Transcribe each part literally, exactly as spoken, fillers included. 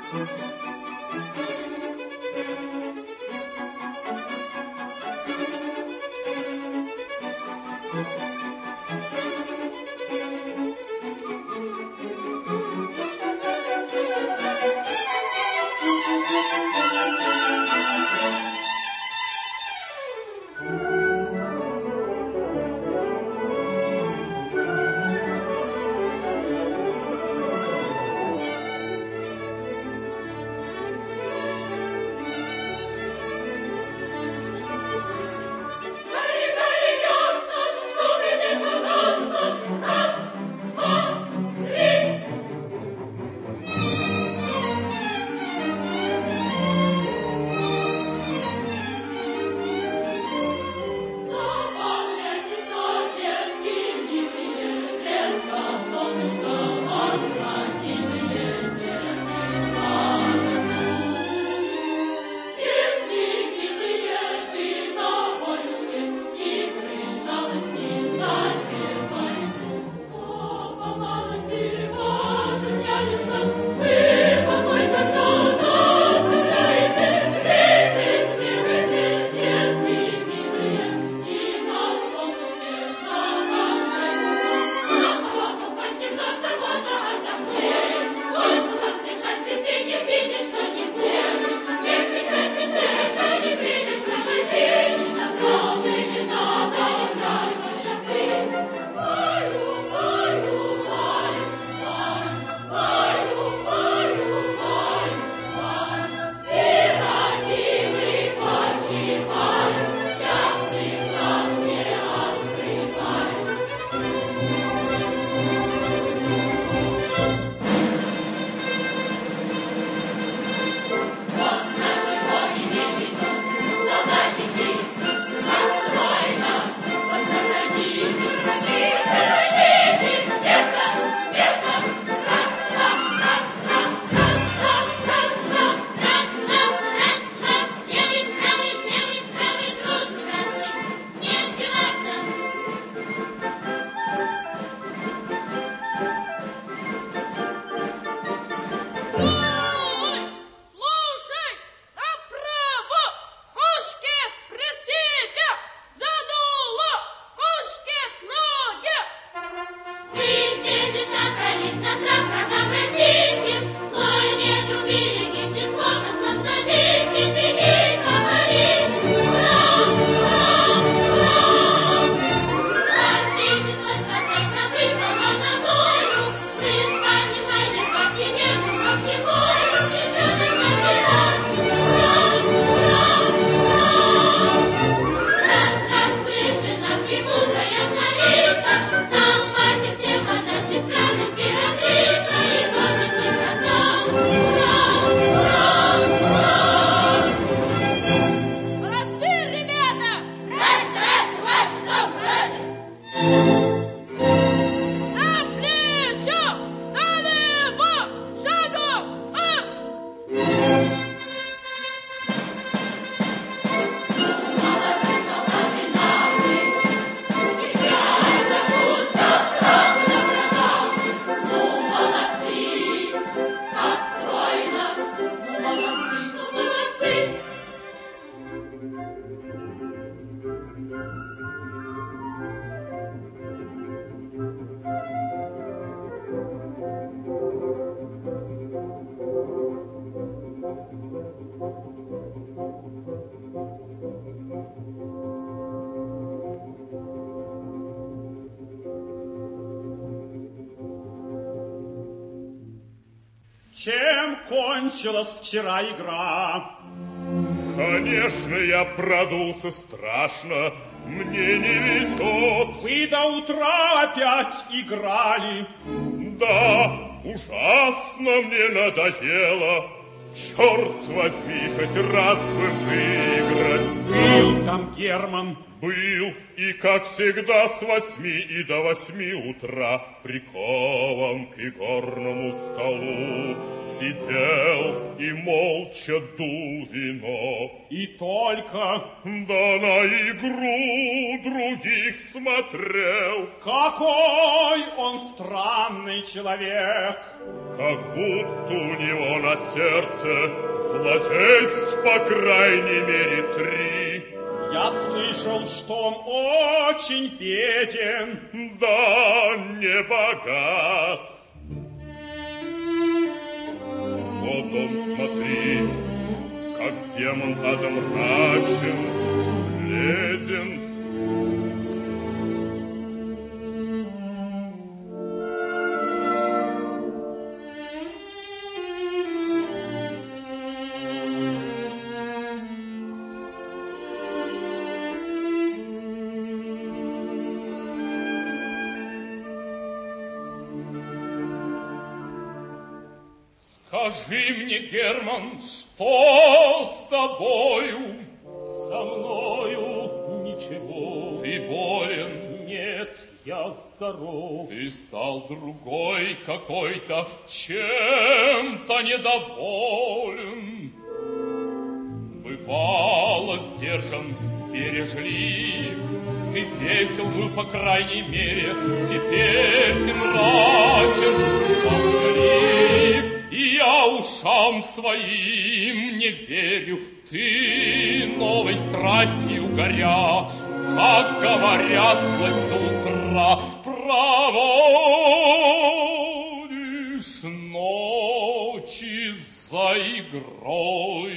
Чем кончилась вчера игра? Конечно, я продулся страшно, мне не везет. Вы до утра опять играли? Да, ужасно мне надоело. Черт возьми, хоть раз бы выиграть. Был там Герман. Был, и, как всегда, с восьми и до восьми утра прикован к игорному столу сидел и молча дул вино. И только... Да на игру других смотрел. Какой он странный человек! как будто у него на сердце злодейств, по крайней мере, три. Я слышал, что он очень беден. Да, не богат. Вот он, смотри, как демон Адам мрачен, бледен. Скажи мне, Герман, что с тобою? Со мною ничего. Ты болен? Нет, я здоров. Ты стал другой какой-то, чем-то недоволен. Бывало сдержан, бережлив, ты весел был, по крайней мере, теперь ты мрачен, молчалив. И я ушам своим не верю, ты новой страстью горя, как говорят, вплоть до утра проводишь ночи за игрой.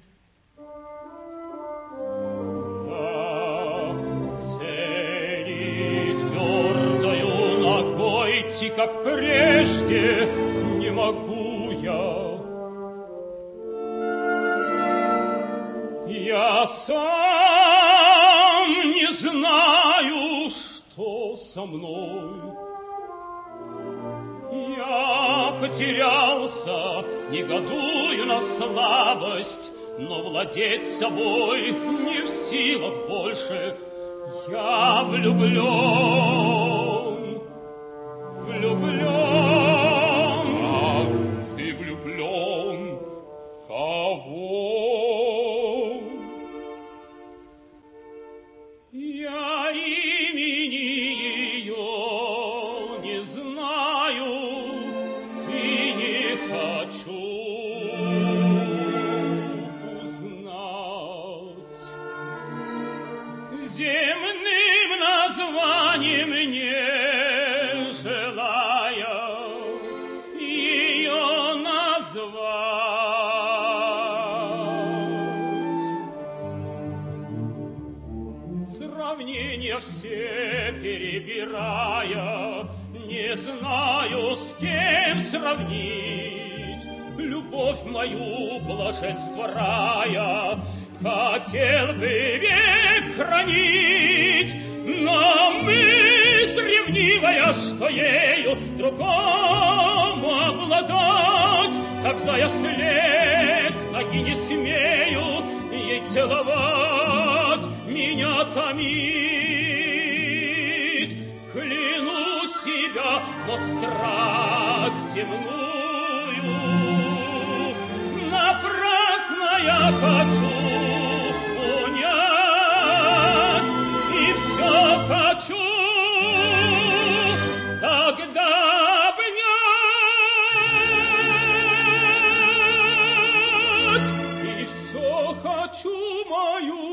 Да, к цели твердою ногой идти, как прежде, не могу. Я сам не знаю, что со мной. Я потерялся, негодую на слабость, но владеть собой не в силах больше. Я влюблен, влюблен. Я имени ее не знаю и не хочу узнать. Земным названием не желая ее назвать. Сравнения все перебирая, не знаю, с кем сравнить. Любовь мою, блаженство рая, хотел бы век хранить, но мысль ревнивая, что ею другому обладать, когда я след, ноги не смею ей целовать, меня томит. Клянусь себя, но страсть земную напрасно я хочу унять, и все хочу тогда обнять, и все хочу мою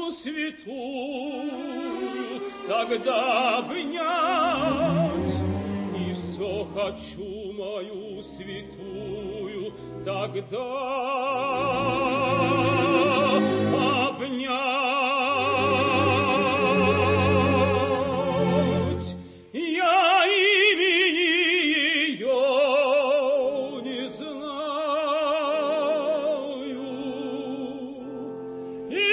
святую тогда обнять, и все хочу мою святую тогда обнять. Я имени ее не знаю и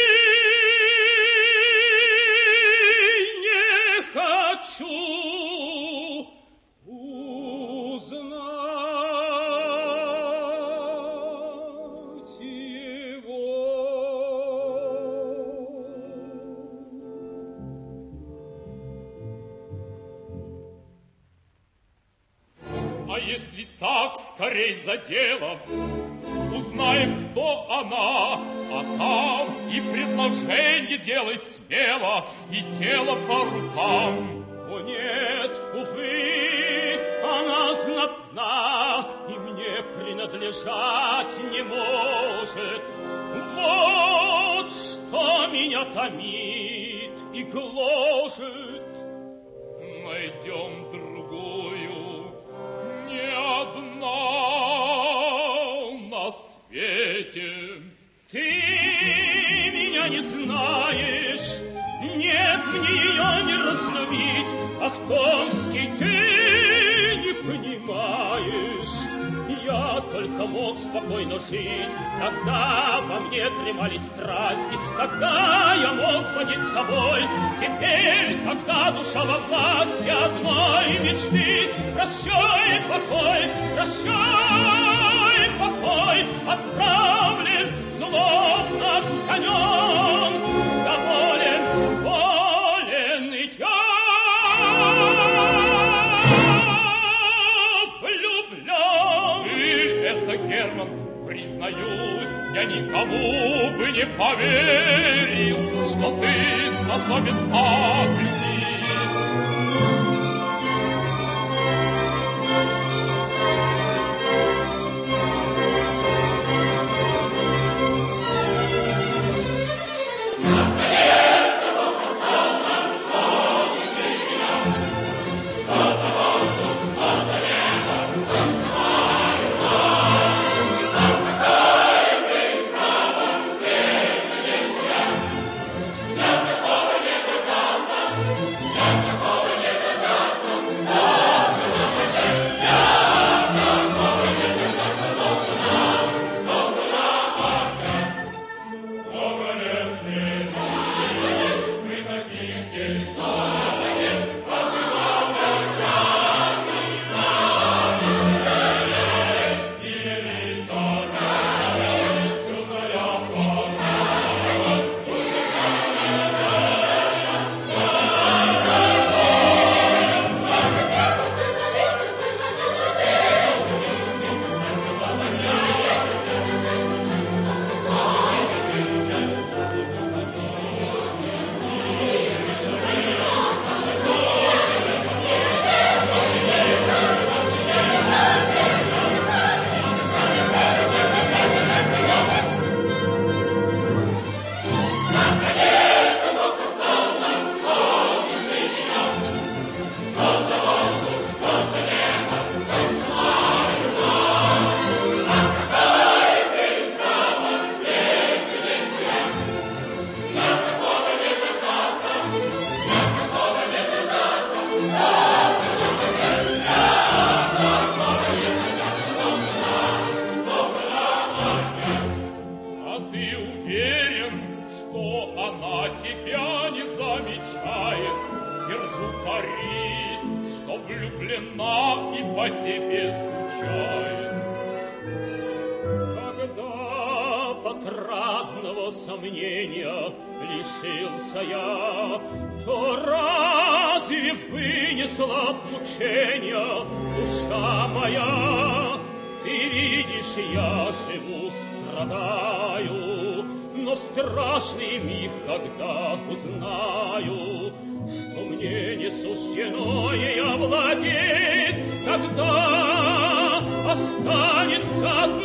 не хочу узнать его. А если так, скорей за дело, узнаем, кто она, а там и предложение делай смело, и дело по рукам. О нет, увы, Она знатна и мне принадлежать не может. Вот что меня томит и гложет. Найдем другую, не одна на свете. Ты меня не знаешь, нет мне ее не разлюбить. Ах, Томский, ты не понимаешь. Я только мог спокойно жить, когда во мне дремали страсти, когда я мог владеть собой. Теперь, когда душа во власти одной мечты, прощай, покой, прощай, покой, отправлен, злобно отгонен, доволен, болен я. Это, Герман, признаюсь, я никому бы не поверил, что ты способен так любить. Наконец-то Бог послал нам солнечный денек. Что за воздух, что за небо, точно сомнения лишился я, то разве вынесла мучения душа моя? Ты видишь, я живу, страдаю, но в страшный миг, когда узнаю, что мне не суждено ей овладеть, тогда останется одно.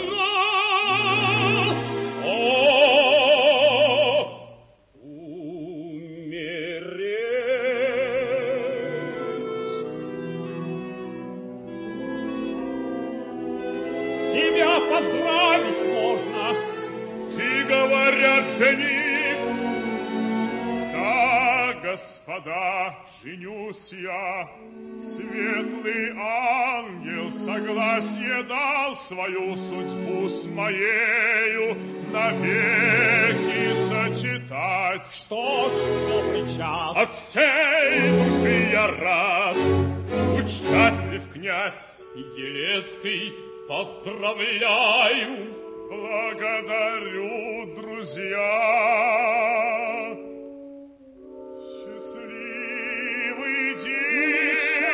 Поздравить можно. Ты, говорят, жених. Да, господа, женюсь я. Светлый ангел согласие дал свою судьбу с моею навеки сочетать. Что ж, добрый час. От всей души я рад. Будь счастлив, князь Елецкий. Поздравляю! Благодарю, друзья! Счастливый день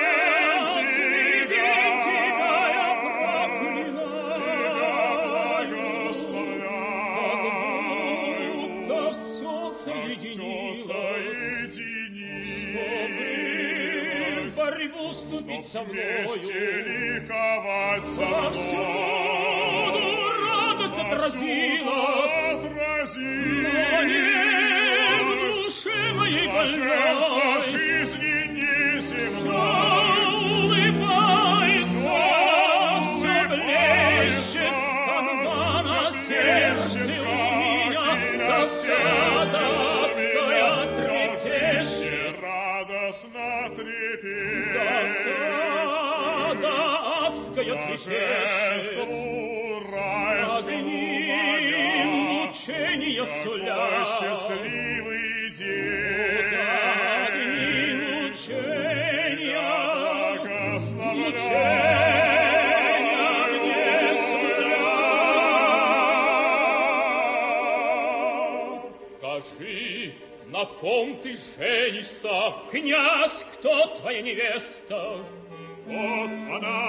тебя! Тебя я проклинаю! Тебя благословляю! Будто все соединилось, соединилось, чтобы в борьбу вступить со мною. Вместе ликовать со мной. Повсюду радость отразилась, отразилась. но не в душе моей Блаженство больной. жизни неземной. Все улыбается, все блещет, когда на сердце у меня досада адская трепещет. Радостно трепещет. Досада адская трепещет. Огни мучения суля. Счастливый день. Огни мучения, Благословляй. Скажи, на ком ты женишься, князь, кто твоя невеста? Вот она,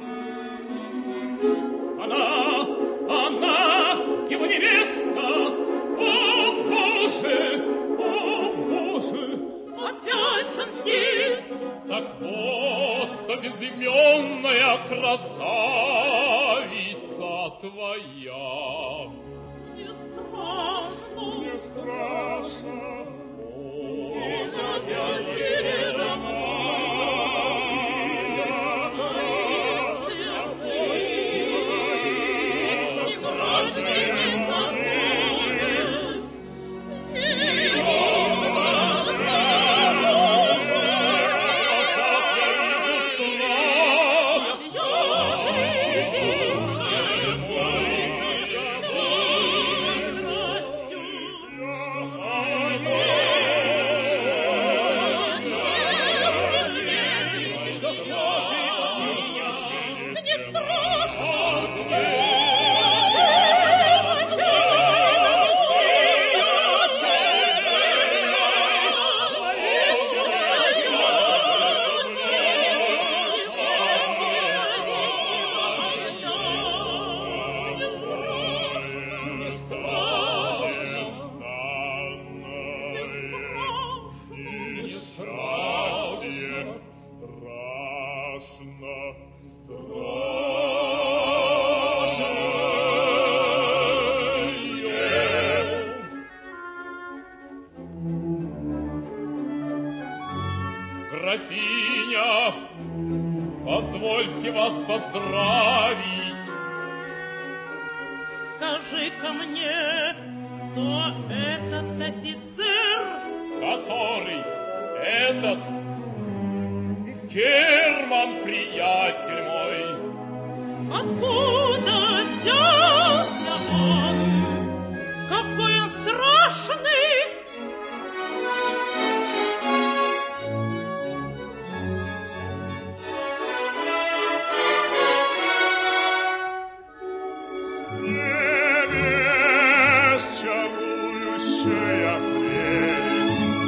Она, она, его невеста. О, Боже, о, Боже! Опять он здесь! так вот, кто безыменная красавица твоя. Не страшно, Не страшно, Боже, опять бережем. Графиня, позвольте вас поздравить. Скажи-ка мне, кто этот офицер? Который этот Герман, приятель мой. Откуда взялся он? Какой он страшный! Небес чарующая прелесть,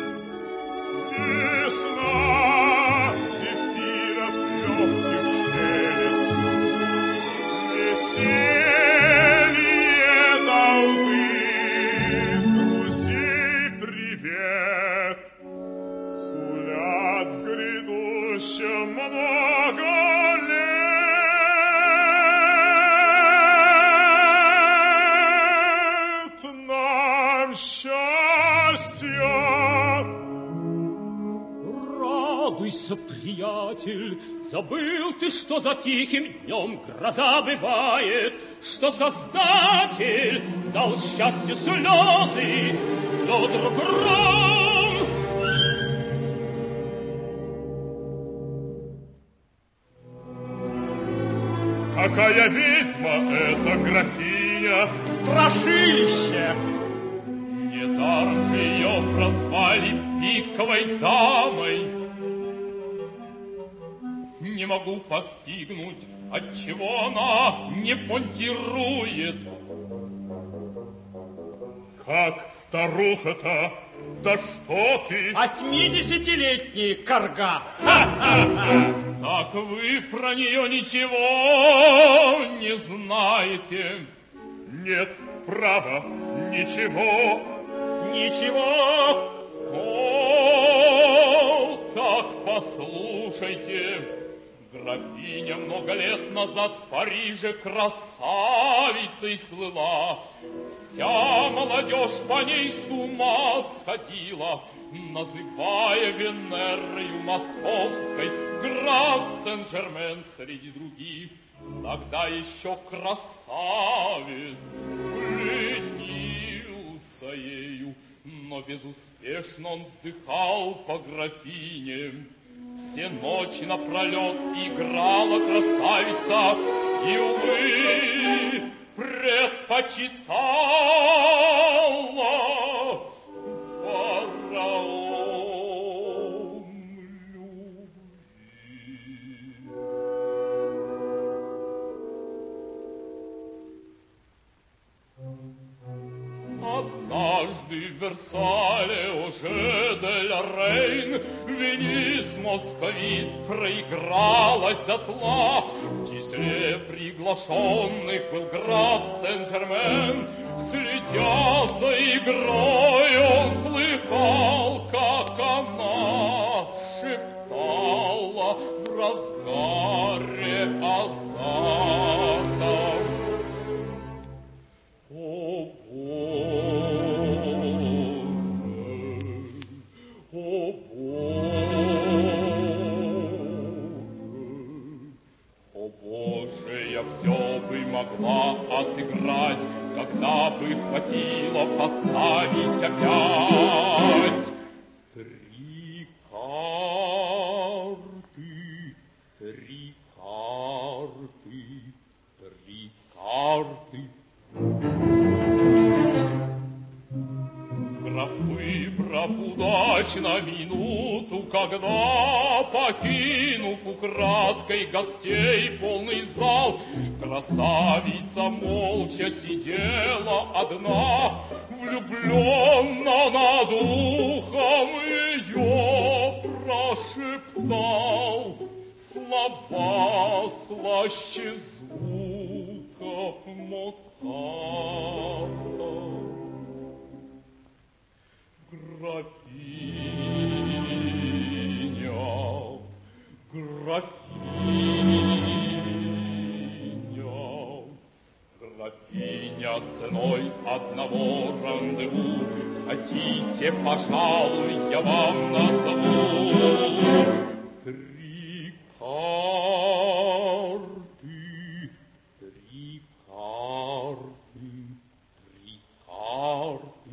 весна зефиров легких шелест, веселье толпы, друзей привет, сулят в грядущем много лет. Нам счастья. Радуйся, приятель, забыл ты, что за тихим днем гроза бывает, что Создатель дал счастью слезы, Фёдору гром. Какая ведьма эта графиня! Страшилище! Недаром же ее прозвали пиковой дамой. Не могу постигнуть, отчего она не понтирует. Как старуха-то? Да что ты? Восьмидесятилетний карга! Так вы про нее ничего не знаете? Нет, право, ничего. Ничего! О, Так послушайте, графиня много лет назад в Париже красавицей слыла. Вся молодежь по ней с ума сходила, называя Венерою московской граф Сен-Жермен среди других. Тогда еще красавец пленился ею, но безуспешно он вздыхал по графине. Все ночи напролет играла красавица, и, увы, предпочитала фараон любви. Однажды в Версале уже де-ля Рейн Венис московит проигралась дотла. В числе приглашенных был граф Сен-Жермен. Следя за игрой, он слыхал, как она шептала в разгаре азарта: о, О, Боже, о, Боже, я все бы могла отыграть, когда бы хватило поставить опять три карты, три карты, три карты. Граф, выбрав удачно минуту, когда, покинув украдкой гостей полный зал, красавица молча сидела одна, влюбленно над ухом ее прошептал слова слаще звуков Моцарта. Графиня, графиня, графиня, ценой одного рандеву хотите, пожалуй, я вам назову три карты, три карты, три карты.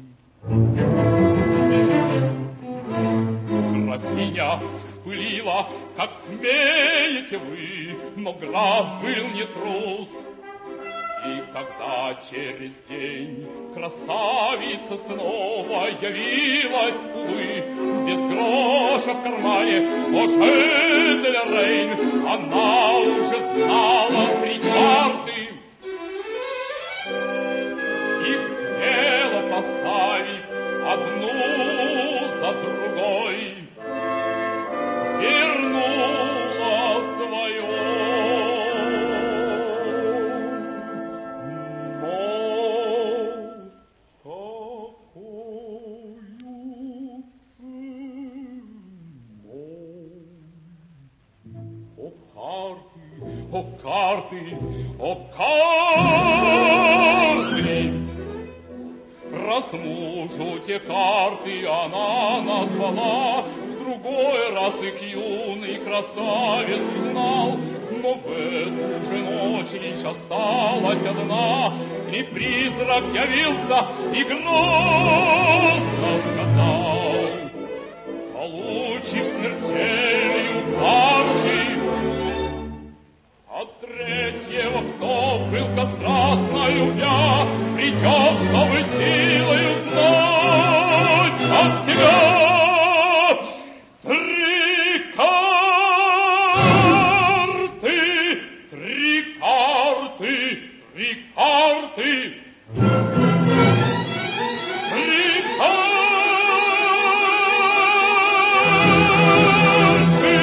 Графиня вспылила: как смеете вы, но граф был не трус. И когда через день красавица снова явилась, увы, без гроша в кармане, уже де-ля Рейн, она уже знала три карты. Их смело поставив одну за другой, вернула свое. Но какою ценой? О, карты, о, карты, о, карты! Раз мужу те карты она назвала, в другой раз их юный красавец узнал. Но в эту же ночь лишь осталась одна, к ней призрак явился и грозно сказал: получив смертельную карты от третьего, кто был-ка страстно любя, придет, чтобы силою знать от тебя три карты, три карты, три карты, три карты.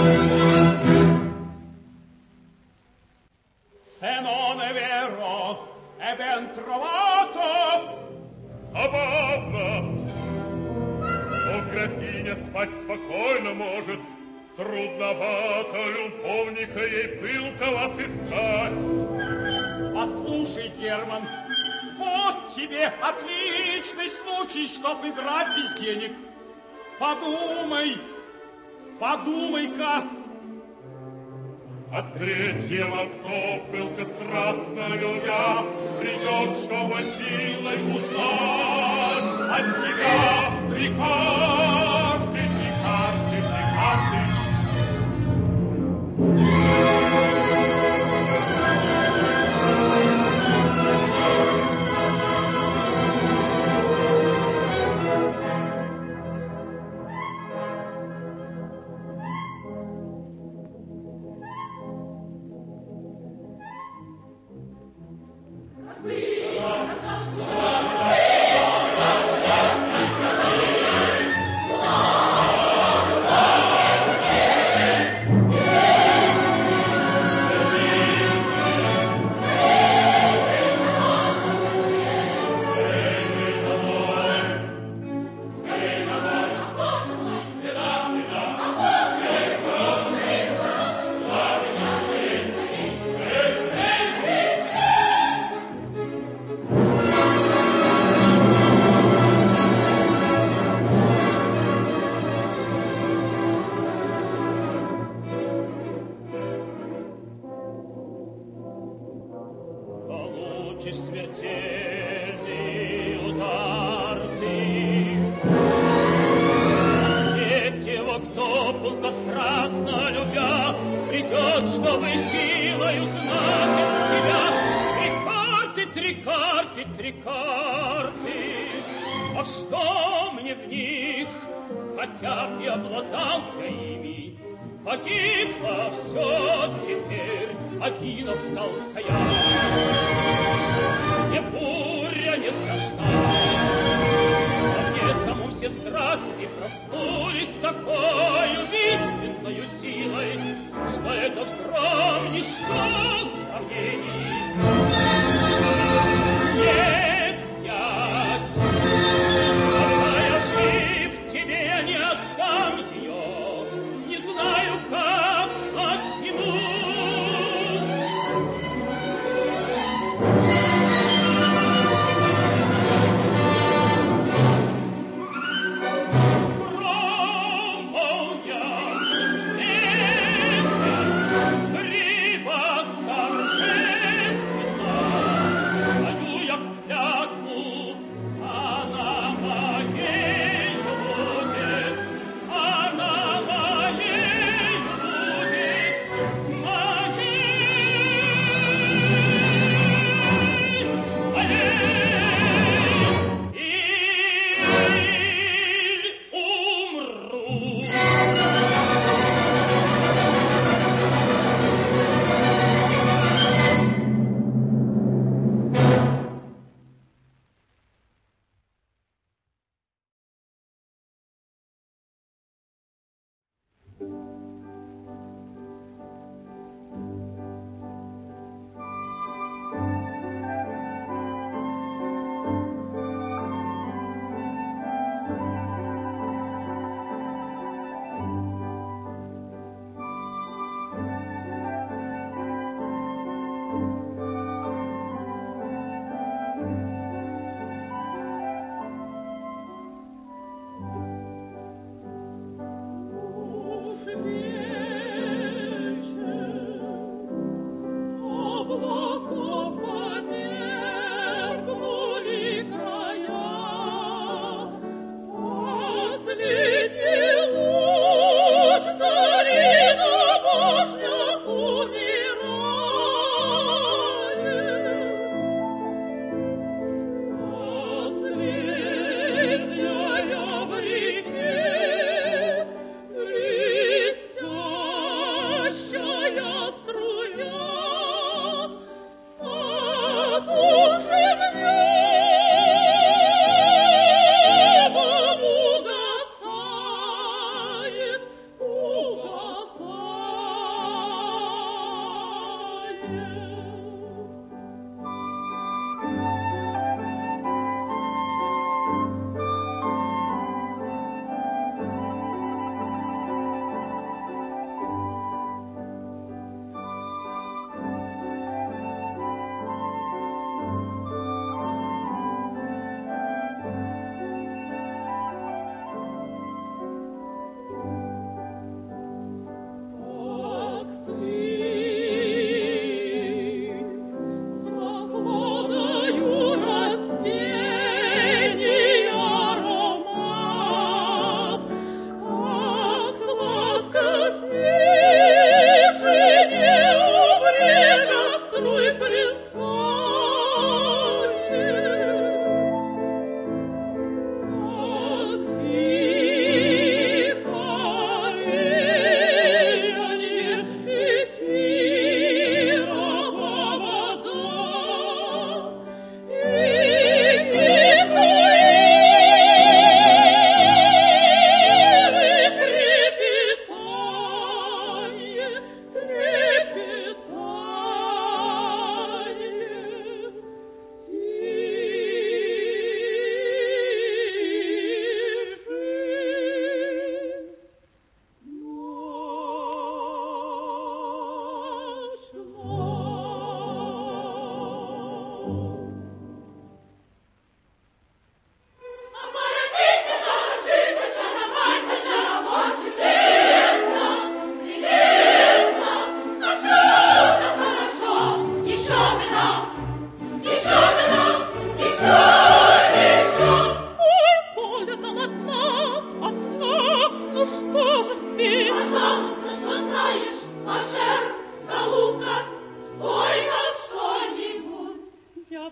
Se non è vero, è ben trovato. Забавно, но графиня с спать спокойно может. Трудновато любовника ей пылко вас искать. Послушай, Герман, вот тебе отличный случай, чтоб играть без денег. Подумай, подумай-ка. От третьего, кто пылко страстно любя, придет, чтобы силой узнать от тебя три карты, три карты, три карты.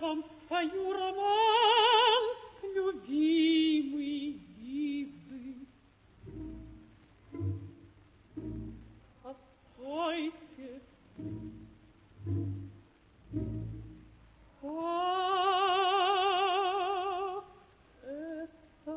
вам спою романс, любимый Лизы. Постойте. А это...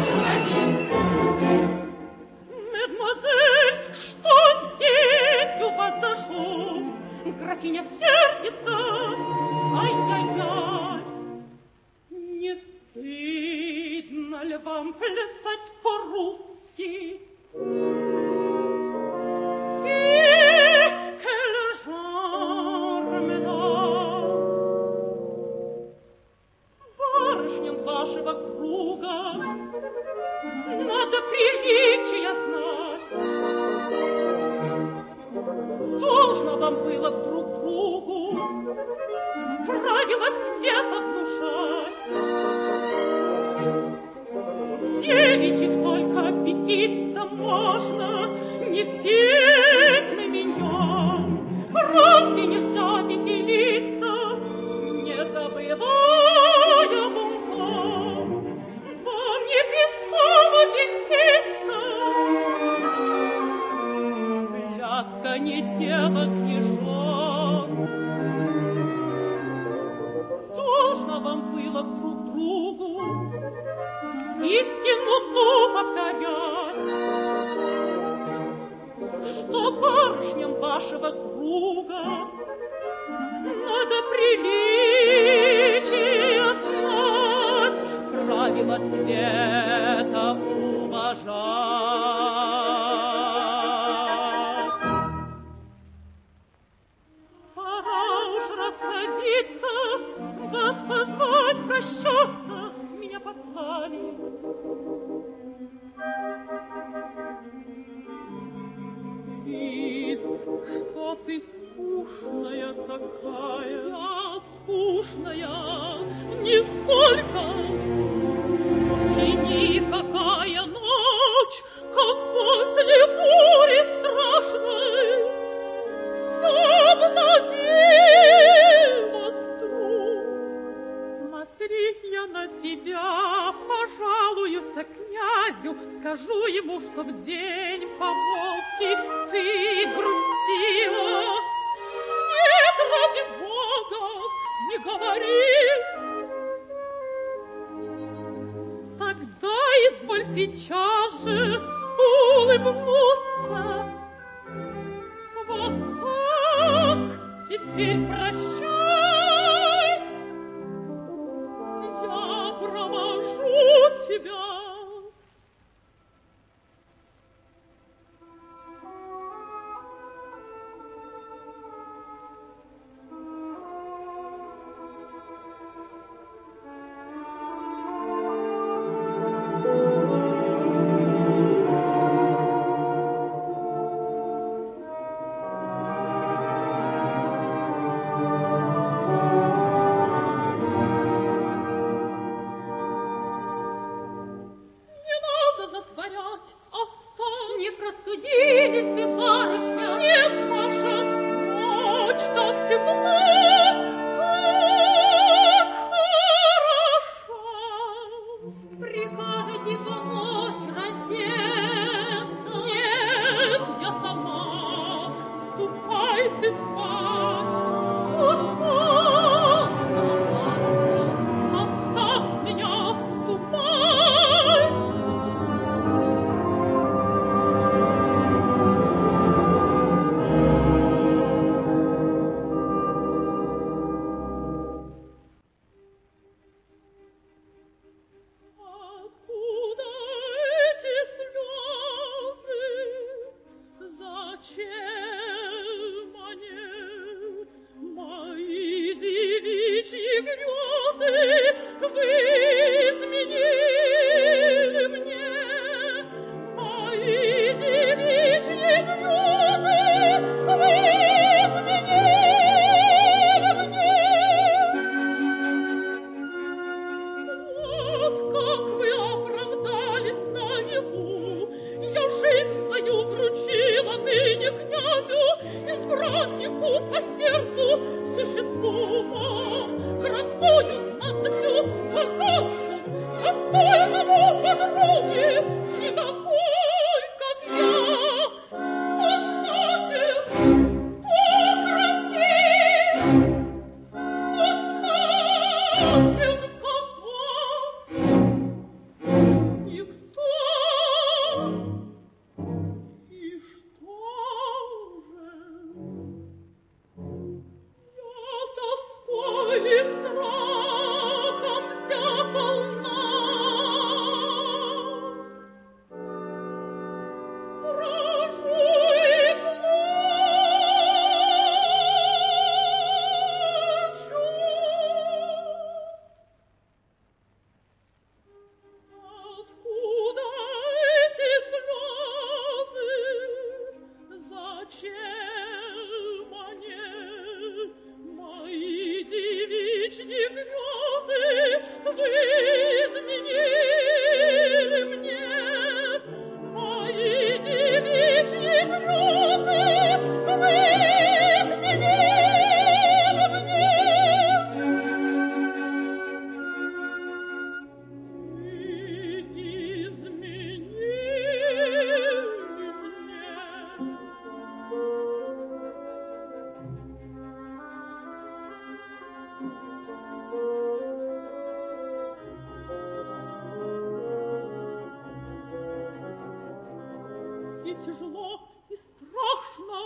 Мадемуазель, что дети графиня сердится. Ай-яй-яй, не стыдно ли вам плясать по-русски? Вашего круга надо приличия знать. Должно вам было друг другу правила света внушать. В девичьих только аппетиться можно, не с детьми меня. Разве нельзя веселиться, не забывая умом? Вам не пристало беситься, пляска не дело княжон. Должно вам было друг другу истину ту повторять, что барышням вашего круга надо приличия знать, правила света уважать. Пора уж расходиться, вас позвать прощаться, меня послали. Лис, что ты скучная такая? Я скучная нисколько. Взгляни, какая ночь, как после бури страшной. Все обновилось вдруг. Смотри, я на тебя пожалуюсь князю, скажу ему, что в день помолвки ты грустила. Нет, ради Бога, не говори. Тогда изволь сейчас же улыбнуться. Вот так, теперь прощай. Я провожу тебя.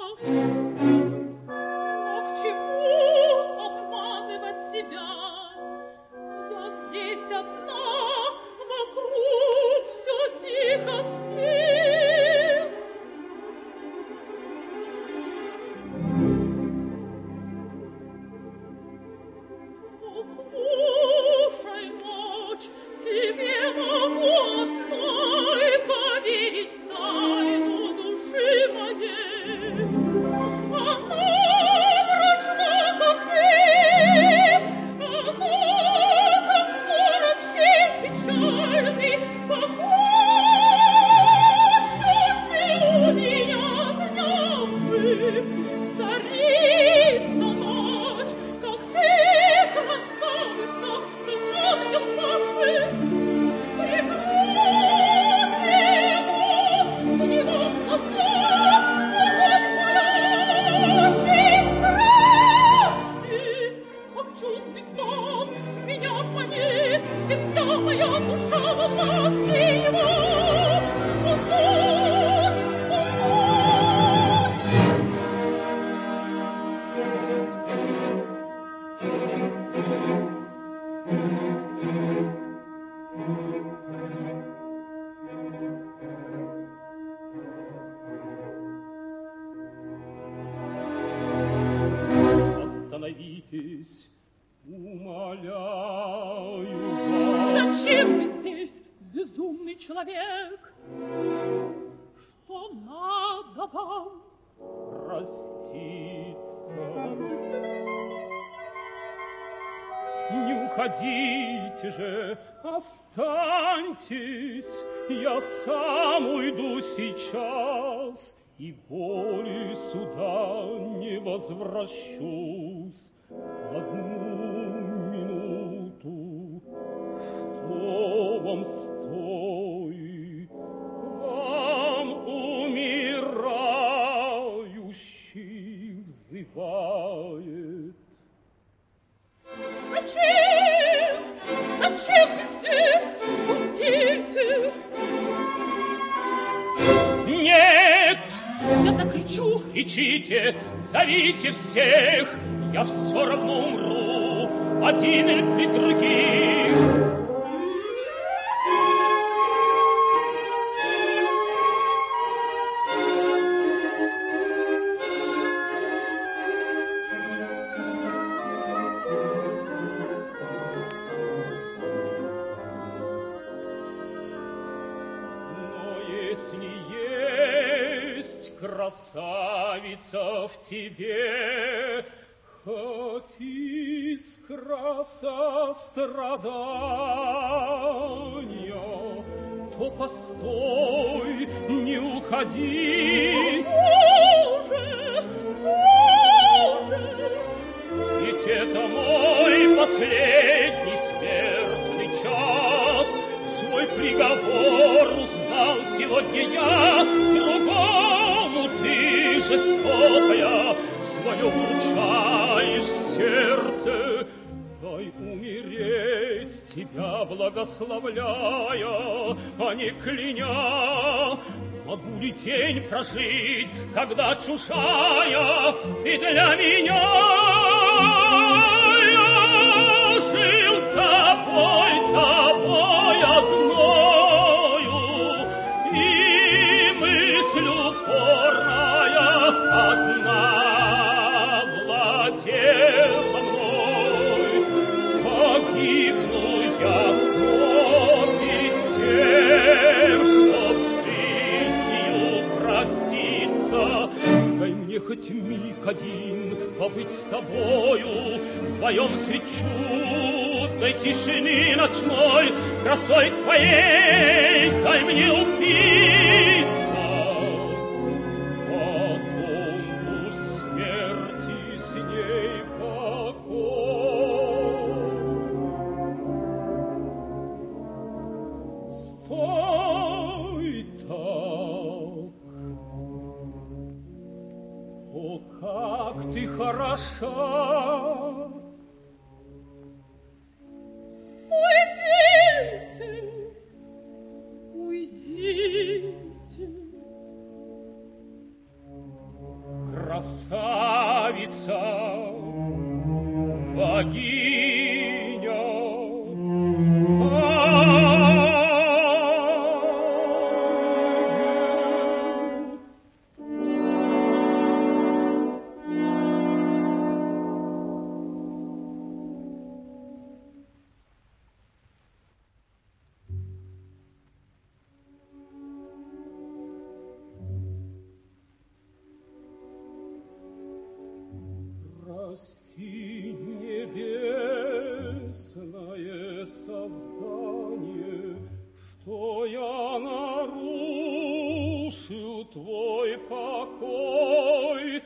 Но к чему обманывать себя? Я здесь одна, вокруг все тихо спит. Послушай, ночь, тебе могу одной поверить в тайну души моей. Она мрачна, как ты, она, как сорочей печальный, похожа ты у меня гневший. Царица ночь, как ты, красавица, ты ангел павший. Остановитесь, умоляю вас. Зачем вы здесь, безумный человек? Что надо вам? Проститься. Не уходите же, останьтесь, я сам уйду сейчас и более сюда не возвращусь. Одну минуту, что вам стоит, вам умирающий взывает. Зачем? Зачем вы здесь? Уйдите! Нет! Я закричу! Кричите! Зовите всех! Я все равно умру, один или при других. Красавица в тебе, хоть искра сострадания, то постой, не уходи. Боже, Боже! Ведь это мой последний смертный час. Свой приговор узнал сегодня я, другому ты, жестокая, свое вручаешь сердце. Дай умереть, тебя благословляя, а не кляня. Могу ли день прожить, когда чужая и для меня? Я жил тобой, тобой одною, и мысль упорная одна владела мной. Погибну я перед тем, чтоб жизнью проститься. Дай мне хоть миг один побыть с тобою, вдвоем средь чудной тишины ночной, красой твоей дай мне упиться. Потом у смерти с ней покой. Стой так, о, как ты хороша! Уйдите, уйдите. красавица, богиня. Прости, небесное создание, что я нарушил твой покой.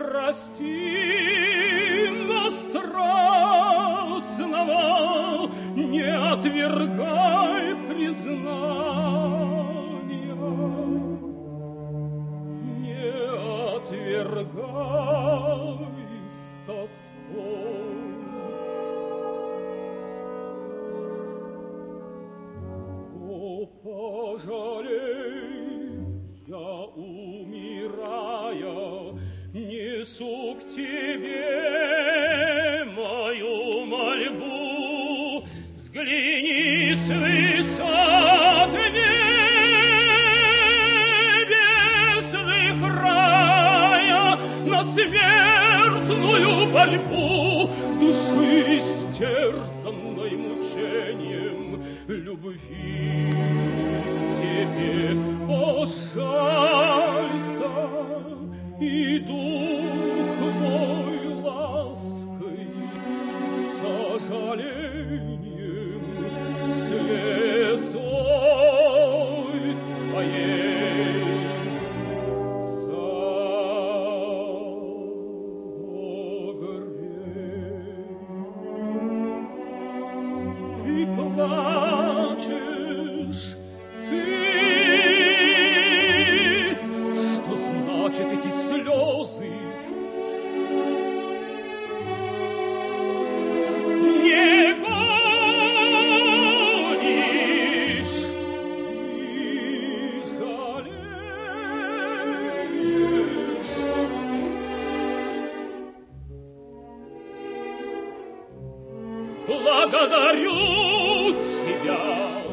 Прости, но страстного не отвергай признания, не отвергай с тоской. О, пожалей, я, умирая, несу к тебе мою мольбу. Взгляни с высот небесных рая на смертную борьбу души, стерзанной мучением любви к тебе. О, жалься, и дух мой лаской сожалением слезой твоей согрей. Ты плачешь, ты, что значит эти слезы? Не гонишь и жалеешь. Благодарю тебя.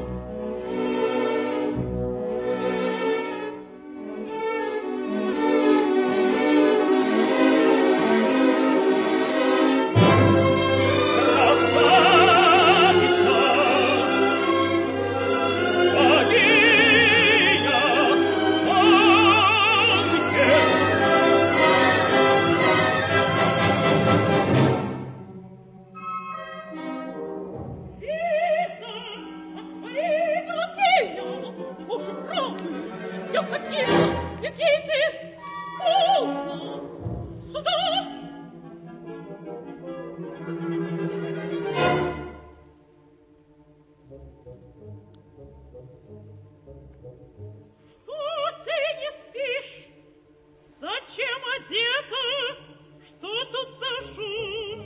Зачем одета? Что тут за шум?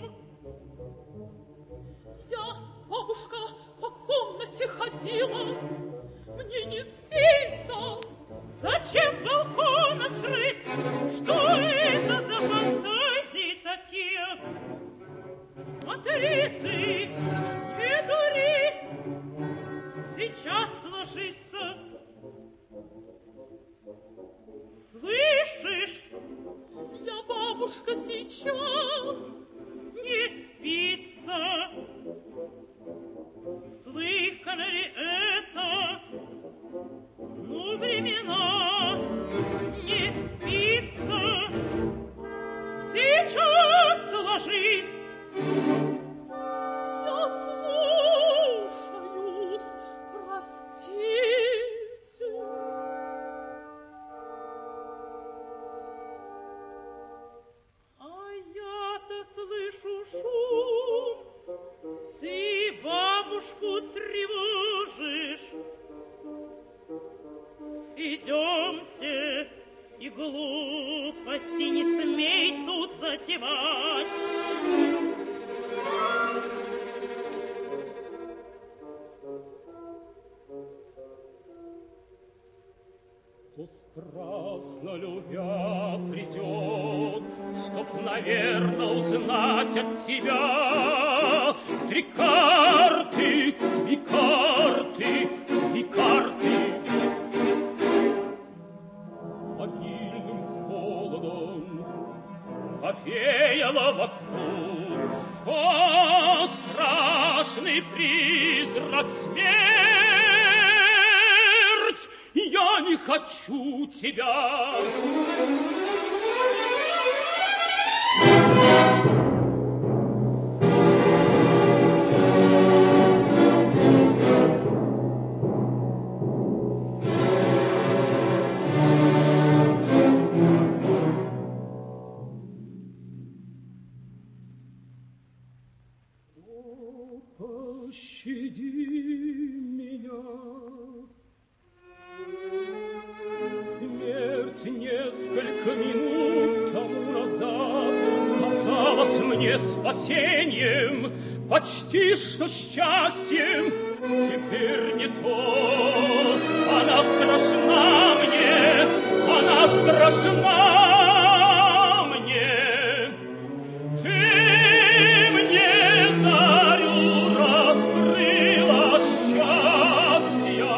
Я, бабушка, по комнате ходила. Мне не спится. Зачем балкон открыт? Что это за фантазии такие? Смотри ты, не дури. Сейчас ложится. Слышишь? Я, бабушка, сейчас не спится. Слыхано ли это? Ну, времена, не спится. Сейчас ложись. Я слушаюсь, простите. А я-то слышу шум. Ты бабушку тревожишь. Идемте, и глупости не смей тут затевать. Кто страстно любя придет наверно, узнать от тебя. Три карты, три карты, три карты. Могильным холодом повеяло вокруг. О, страшный призрак, смерть! Я не хочу тебя! Пощади меня. Смерть несколько минут тому назад казалась мне спасением, почти что счастьем. Теперь не то. Она страшна мне, она страшна мне. Ты мне зарю раскрыла счастья,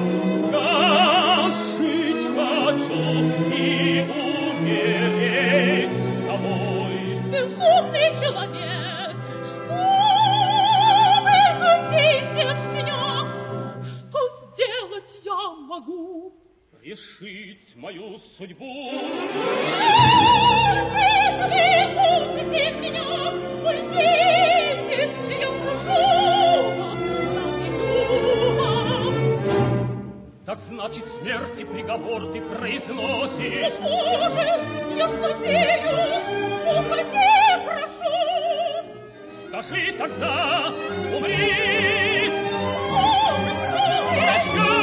прожить хочу и умереть с тобой. Безумный человек, что вы хотите от меня? Что сделать я могу? Решить мою судьбу. Уйдите, выпустите меня, уйдите, я прошу вас, заберу. Так значит, смерти приговор ты произносишь. Боже, я слабею, уходи, прошу. Скажи тогда, умри. Боже, Прощай.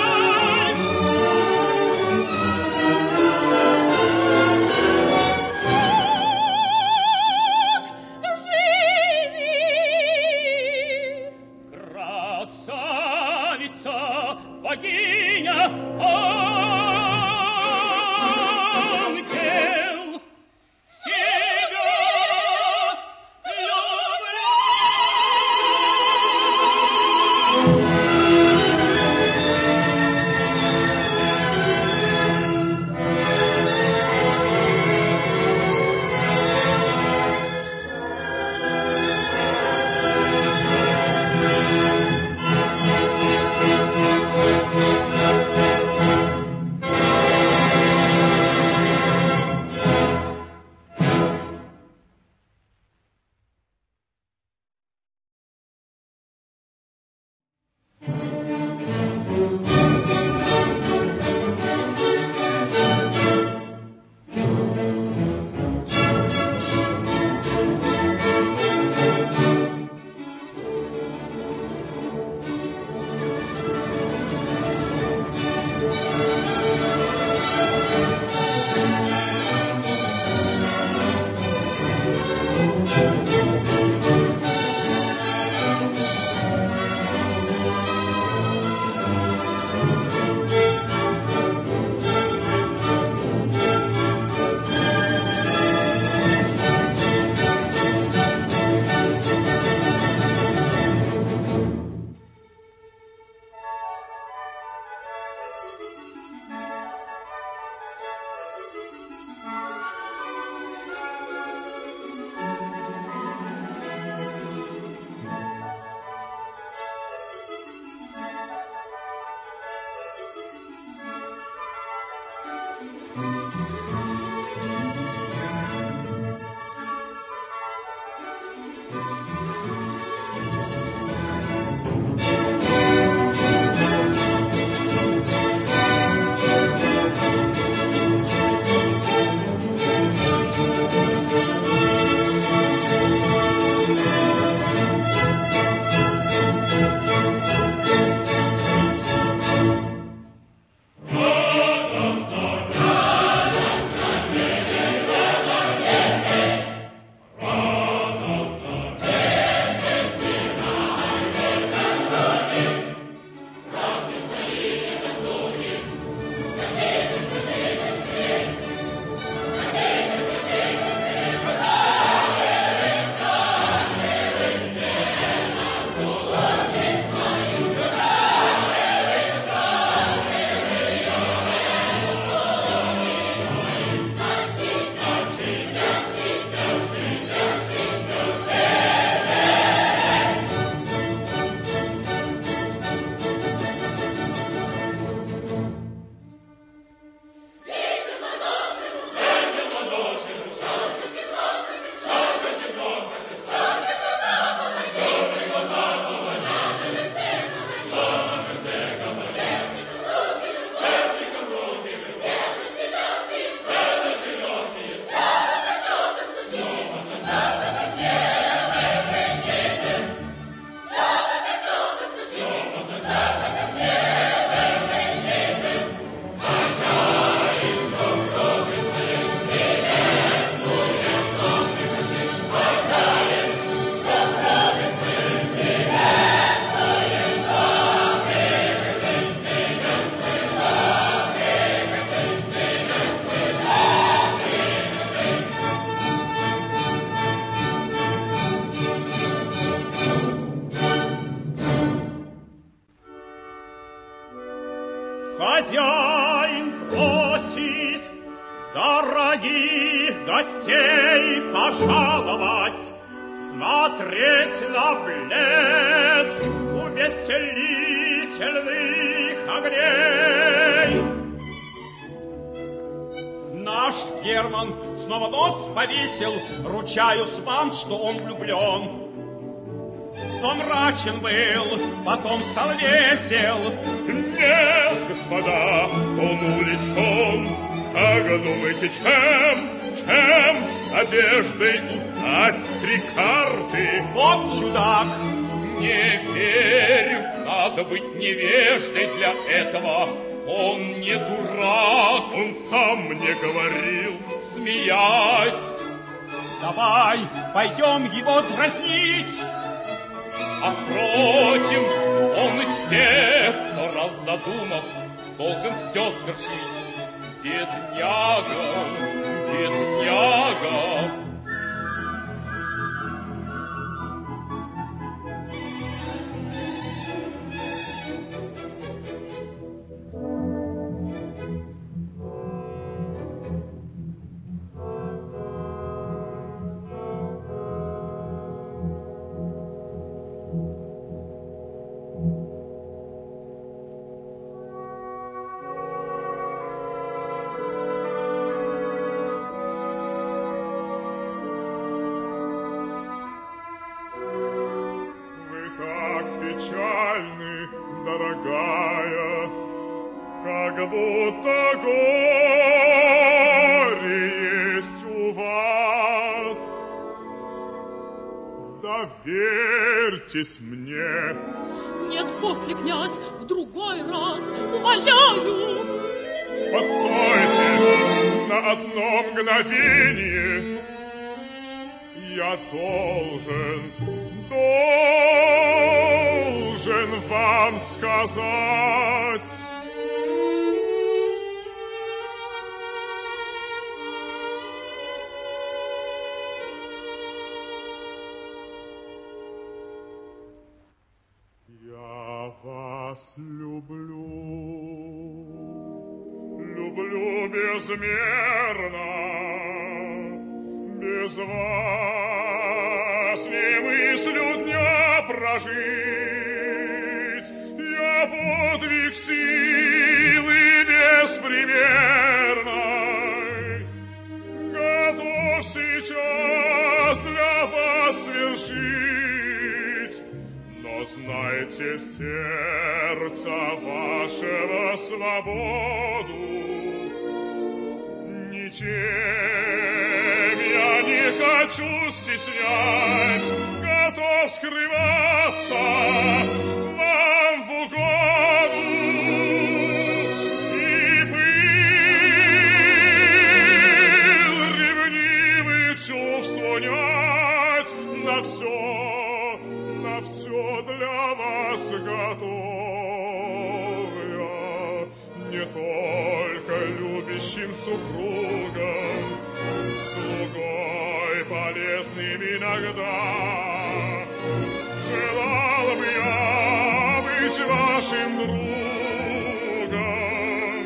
Красавица, богиня, ангел, тебя люблю. гостей пожаловать, смотреть на блеск увеселительных огней. Наш Герман снова нос повесил, ручаюсь вам, что он влюблен. То мрачен был, потом стал весел. Нет, господа, он увлечен. Как думаете, чем? Чем? Одеждой устать три карты. Вот чудак. Не верю, надо быть невеждой для этого. Он не дурак, он сам мне говорил, смеясь. Давай, пойдем его дразнить. А впрочем, он из тех, кто раз задумав, должен все свершить. Бедняга, бедняга. Печальны, дорогая, как будто горе есть у вас. Доверьтесь мне. Нет, после, князь, в другой раз, умоляю. Постойте на одно мгновение. Я должен, должен вам сказать. Я вас люблю, люблю безмерно. Без вас не мыслю дня прожить. Я подвиг силы беспримерной готов сейчас для вас свершить. Но знайте, сердца вашего свободу ничем я не хочу стеснять, готов скрываться вам в угоду и пыл ревнивых чувств унять. На все, на все для вас готов я, не только любящим супругом, слугой полезным иногда. Желал бы я быть вашим другом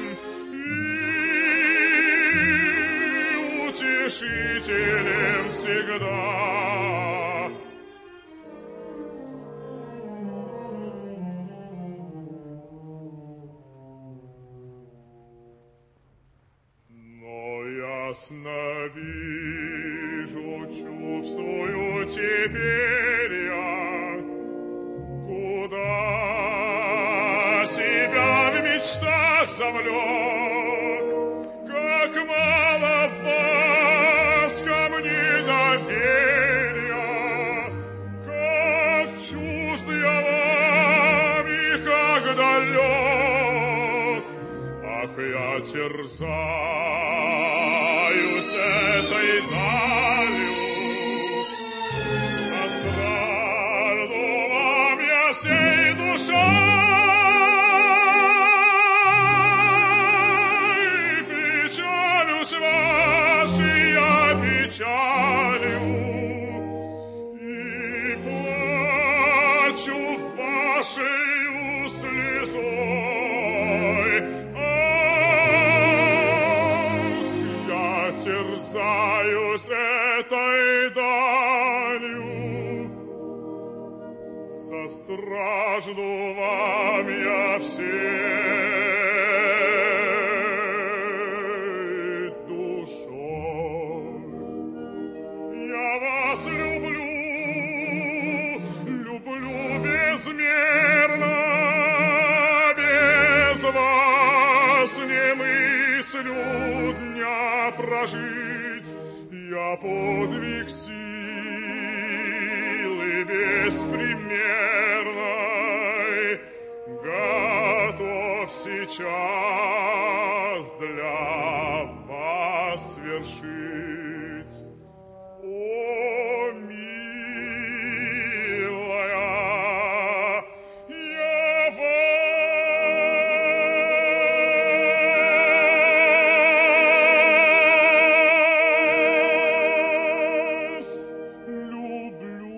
и утешителем всегда. Ясно вижу, чувствую теперь я, куда себя в мечтах завлек, как мало в вас ко мне доверия, как чужд я вам и как далек. Ах, я терзаюсь этой далью, сострадувам я сей душой, печалюсь вашей я печалью и плачу вашей слезой. Терзаю любуюсь этой далью, состражду вам я всей душой. Я вас люблю, люблю безмерно, без вас не мыслю дня прожить. Я подвиг силы беспримерной готов сейчас для вас свершить. О, милая, я вас люблю.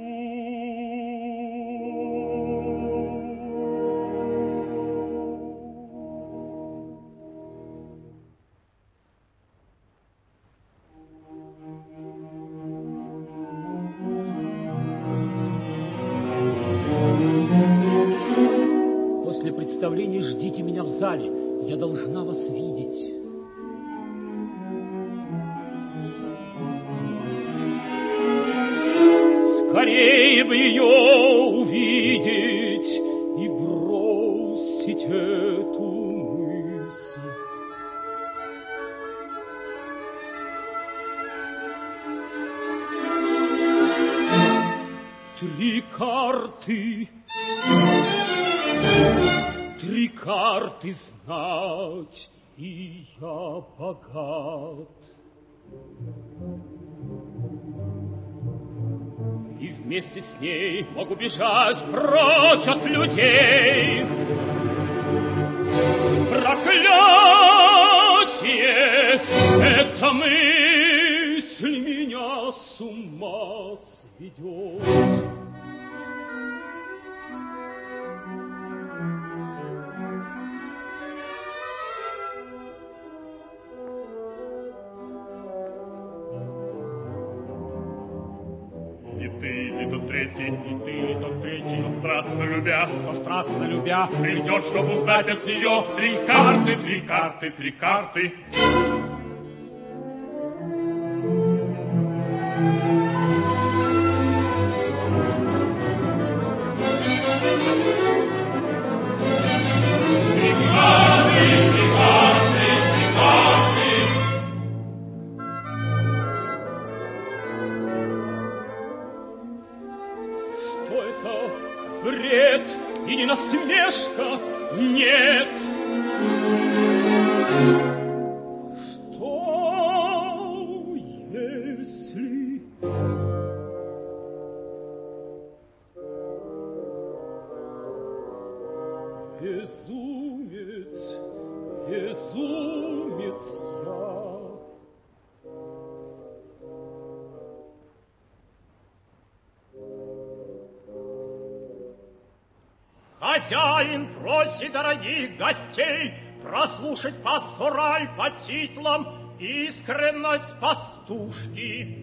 После представления ждите меня в зале. Я должна вас видеть. Скорее бы ее увидеть и бросить эту мысль. Три карты, три карты знать, и я богат. И вместе с ней могу бежать прочь от людей. Проклятие! Эта мысль меня с ума сведет. И ты, и тот третий, и ты, и тот третий, кто страстно любя, Кто страстно любя, придет, чтобы узнать от нее три карты, три карты, три карты. Что это? Бред и не насмешка? Нет. Что если... Безумец, безумец я. Хозяин просит дорогих гостей прослушать пастораль под титлом «Искренность пастушки».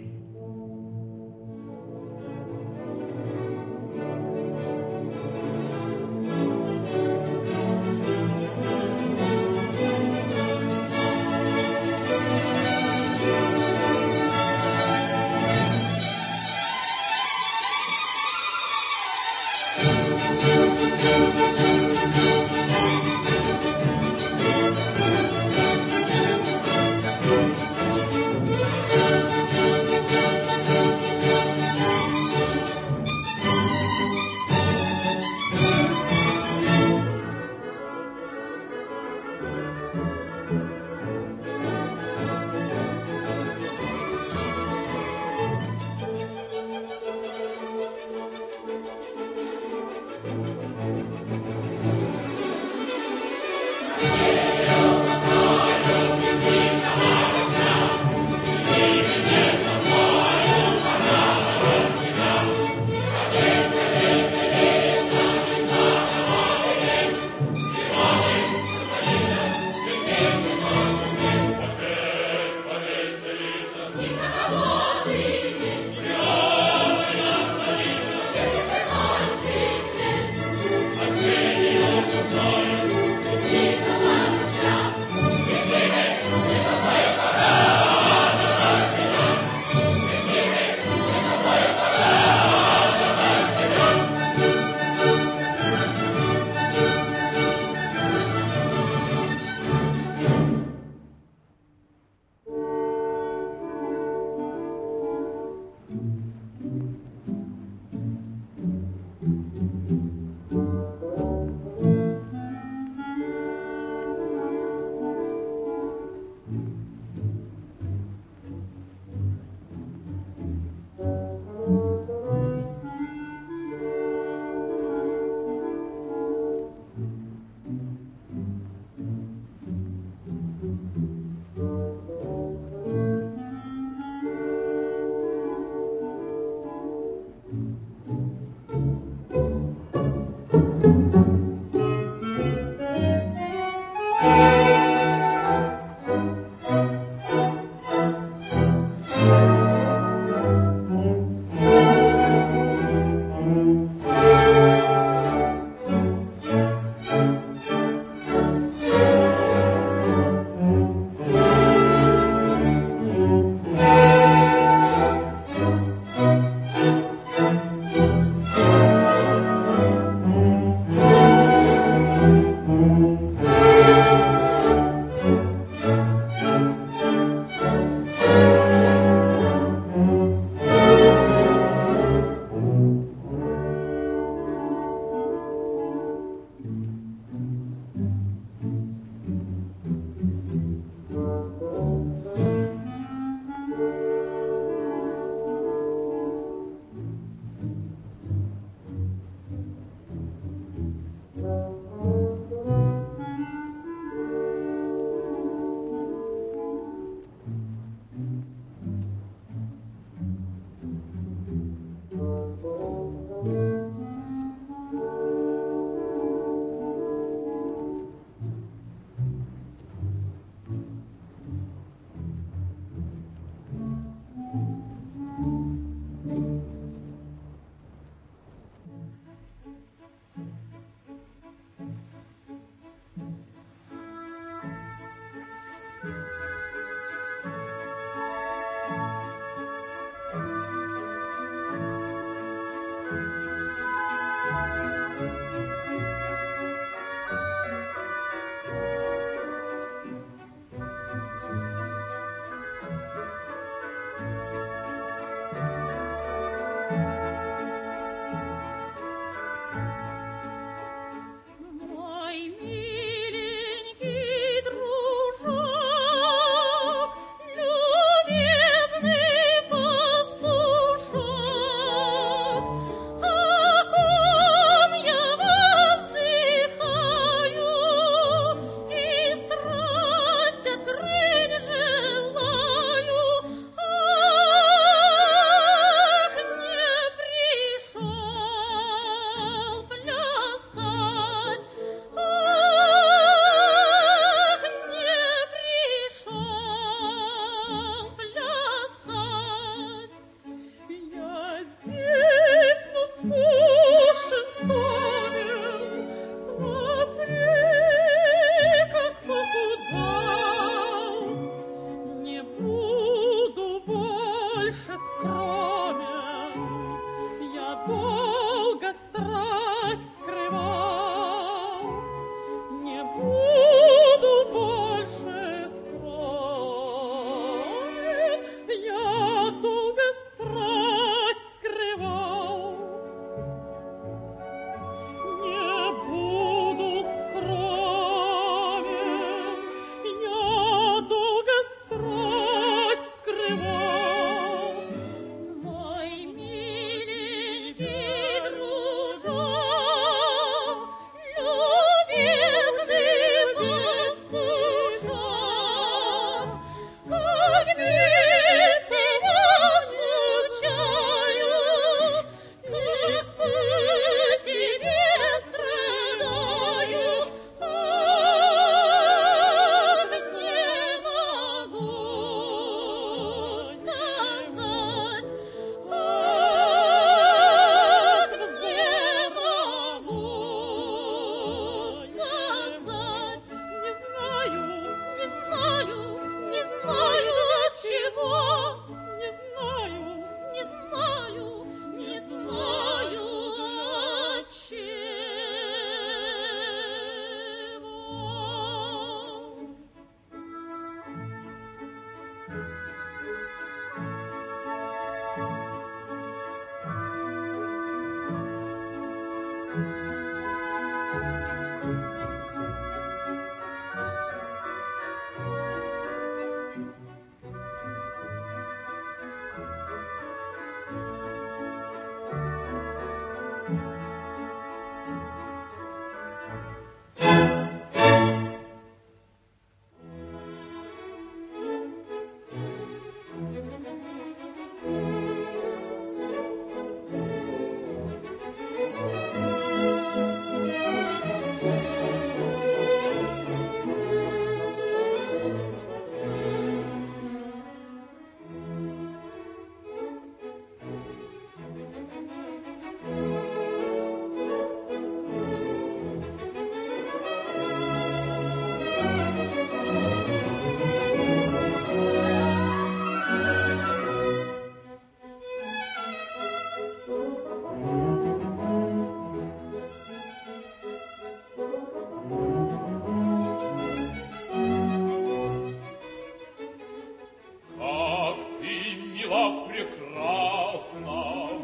прекрасна.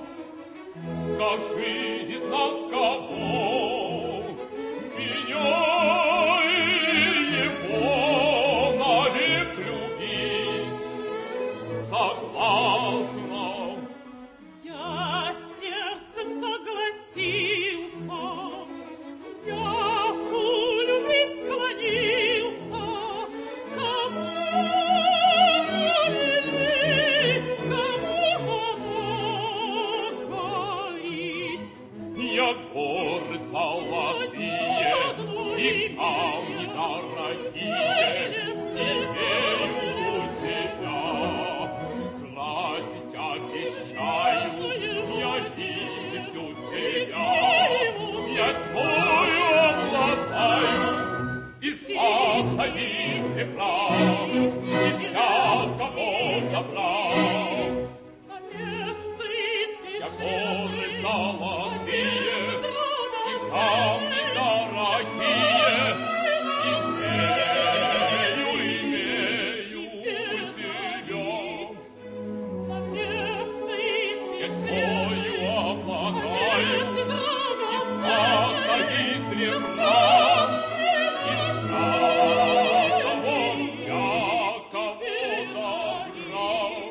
Скажи из нас кого, меня и его навек любить согласна. Я сердцем согласился, я любить склонился. Кому любить, кому покорить? Я горы золотые и камни дорогие имею у себя. Украсить обещаю, я вижу тебя. Я тьмою обладаю и злата, и стекла, и всякого добра. Я горы золотые и камни дорогие имею, имею у себя. Я тьмою обладаю и злата, и серебра, и всякого, всякого добра.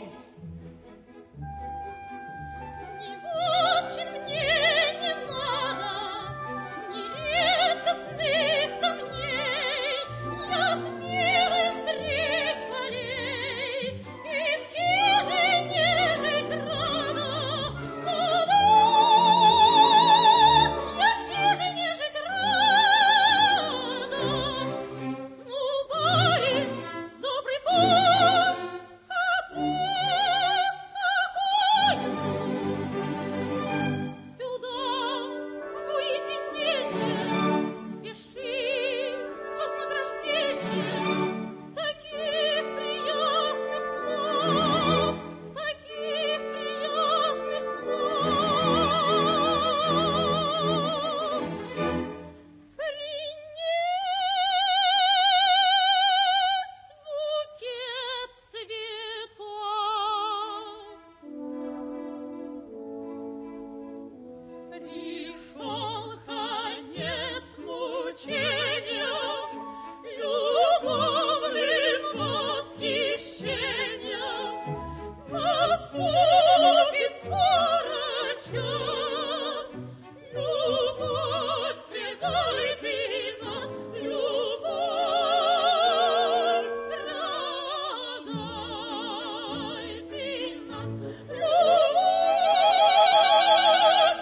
Ни вотчин мне не надо, ни редкостных камней. Я с милым средь полей и в хижине жить рада. О, да, я в хижине жить рада. Ну, барин, добрый путь, а ты спокоен будь. Сюда, в уединение, спеши вознаграждение таких приятных слов, таких приятных слов. Принесть букет цветов. Пришел конец мучениям, любовным восхищениям. Наступит скоро час, любовь, страдай ты нас, любовь, страдай ты нас, любовь,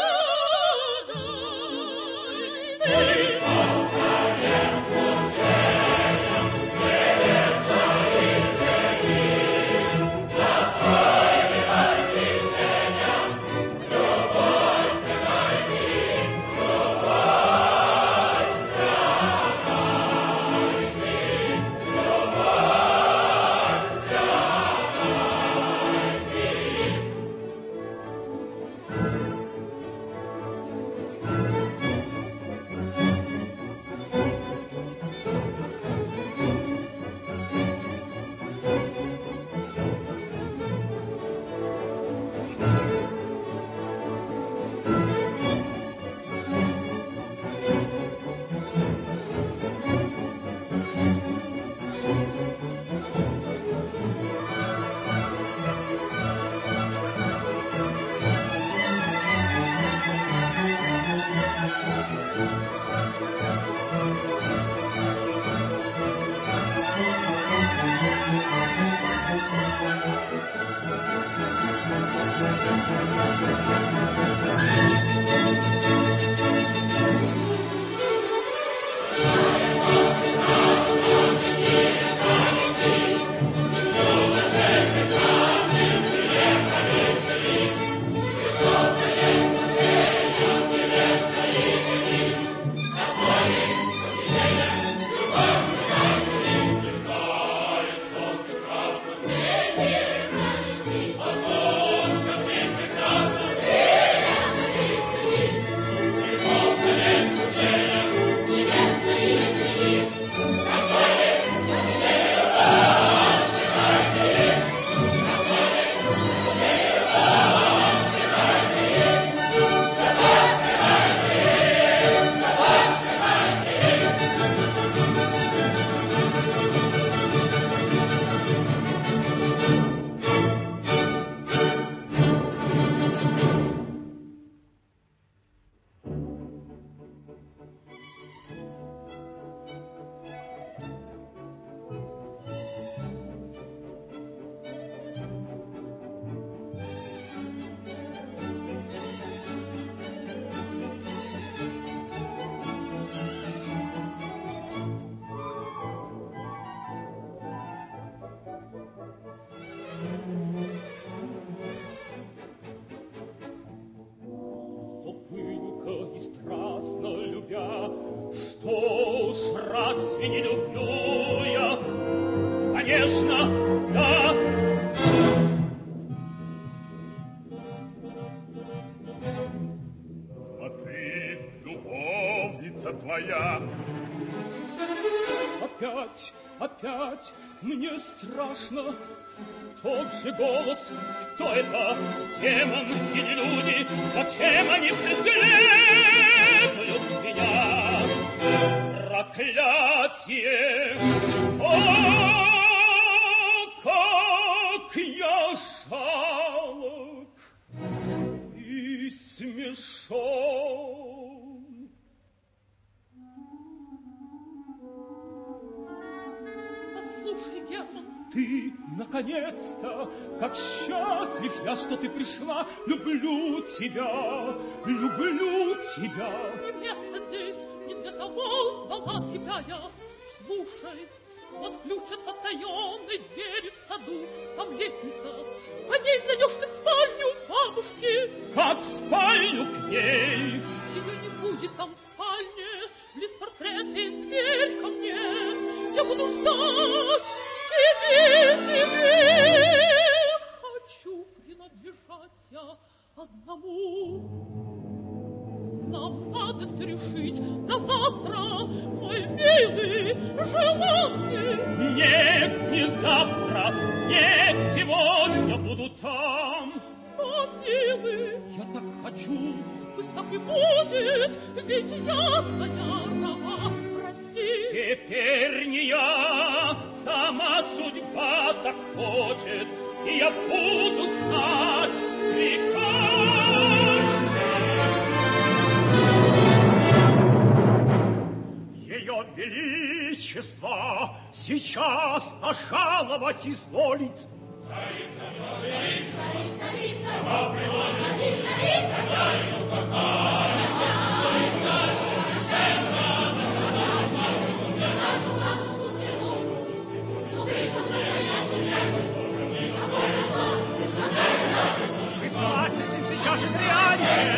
страдай ты нас. Восточно ты прекрасна, страстно любя. Что уж разве не люблю я? Конечно, да. Смотри, любовница твоя. Опять, опять мне страшно. Тот же голос, кто это, демон или люди? Зачем они преследуют меня? Проклятие! О, как я жалок и смешон! Послушай, Герман, Ты, наконец-то, как счастлив я, что ты пришла. Люблю тебя, люблю тебя. не место здесь, не для того звала тебя я. Слушай, вот ключ от потаенной двери в саду, там лестница, по ней зайдешь ты в спальню бабушки. Как в спальню к ней. Ее не будет там в спальне, без портрета есть дверь ко мне. Я буду ждать тебе, тебе. Хочу принадлежать я одному. Нам надо все решить до завтра, мой милый, желанный. Нет, не завтра, нет, сегодня буду там. О, милый, Я так хочу. пусть так и будет, ведь я твоя раба, прости. Теперь не я, сама судьба так хочет, и я буду знать приказ. Ее величество сейчас пожаловать изволит. Царица, царица, царица, царица, царица, какая Присылаться с ним сейчас же гряньте.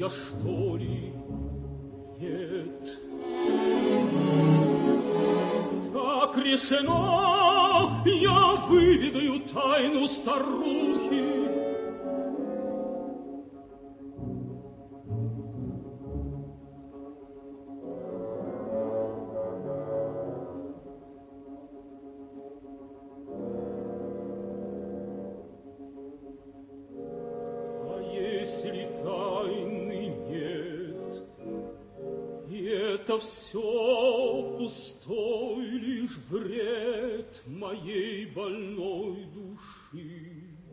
я, что ли? Нет. Так решено, я выведаю тайну старухи. Это все пустой лишь бред моей больной души.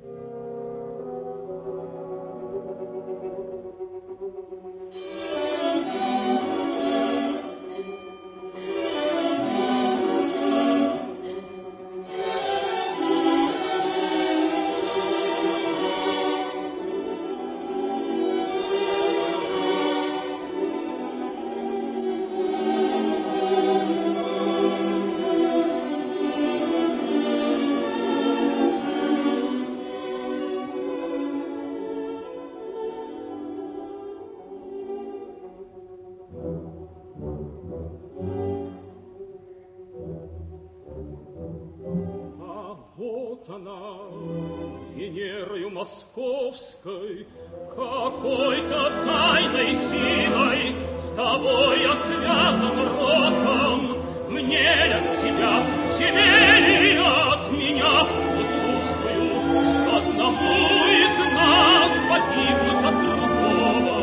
Венерою московской, какой-то тайной силой с тобой я связан роком. Мне ли от тебя, тебе ли от меня? Но чувствую, что одному из нас погибнуть от другого.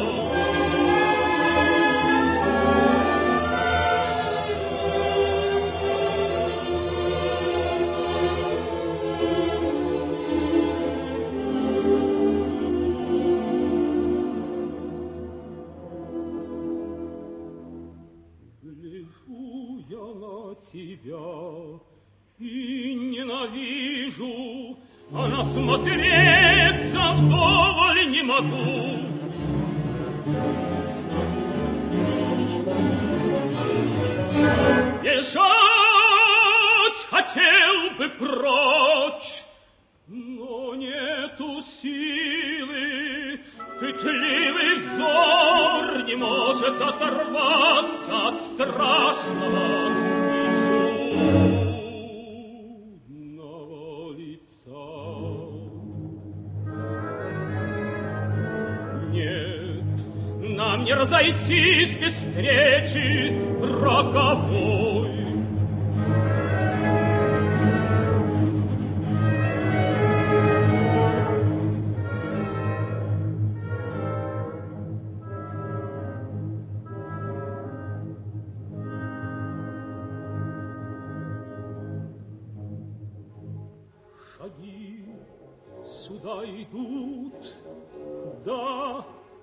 Тебя и ненавижу, а насмотреться вдоволь не могу. Бежать хотел бы прочь, но нету силы. Пытливый взор не может оторваться от страшного нам не разойтись без встречи роковой. Шаги сюда идут, да.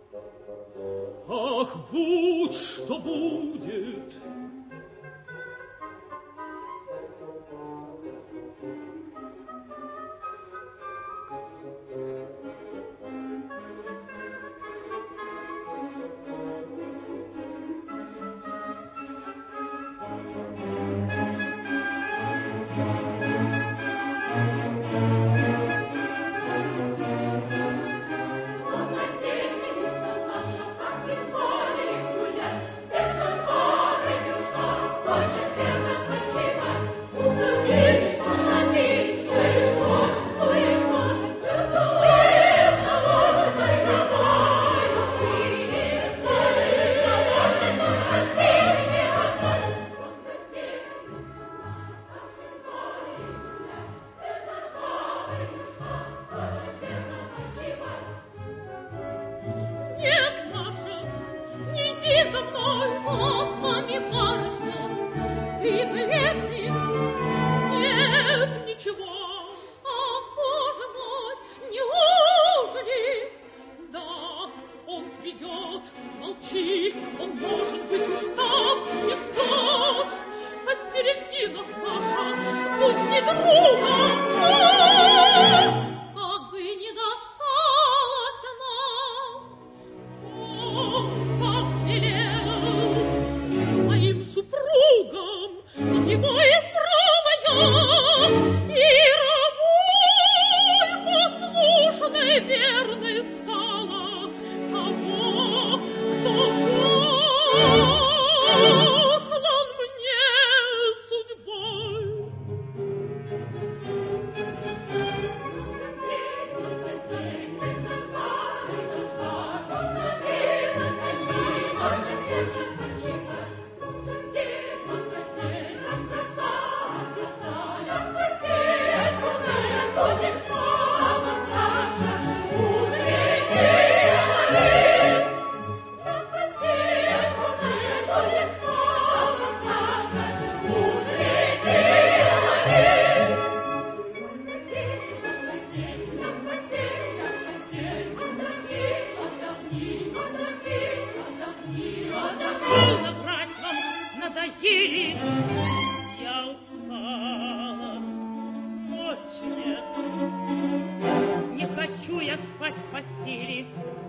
Ах, будь что будет! Верной стала того, постели. Я устала, ночи нет. Не хочу я спать в постели.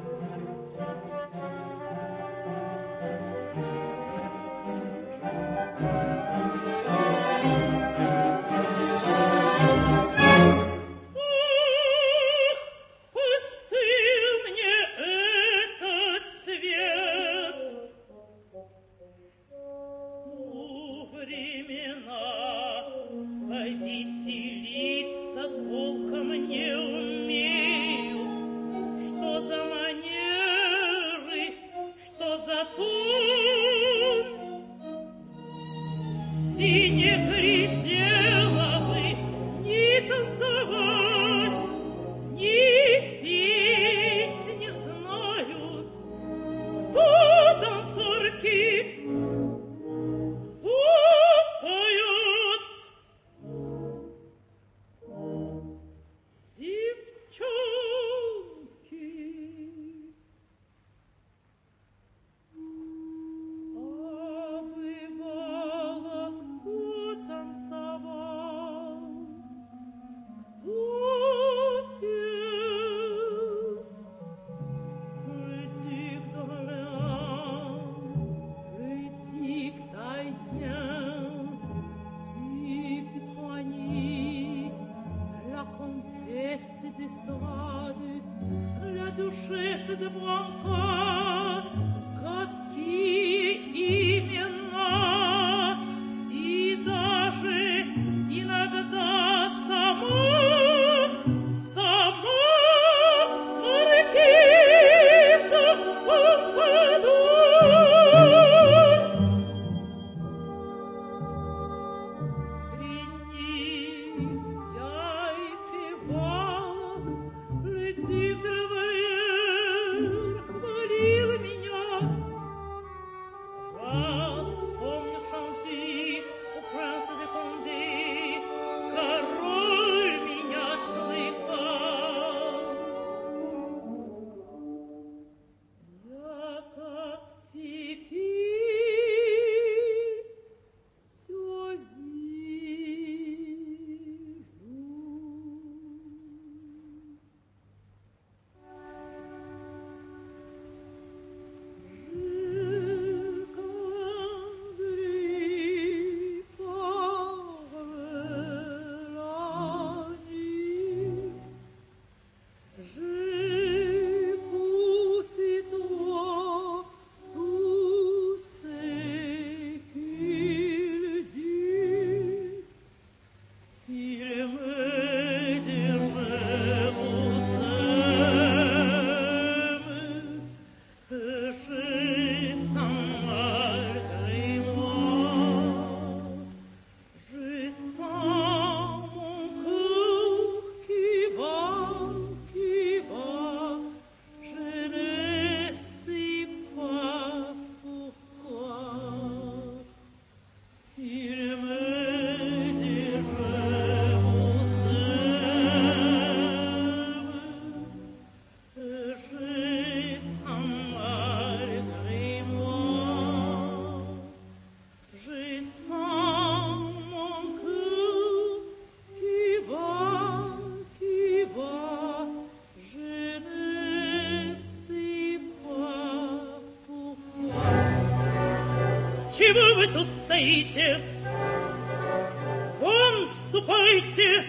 Чего вы тут стоите? Вон ступайте!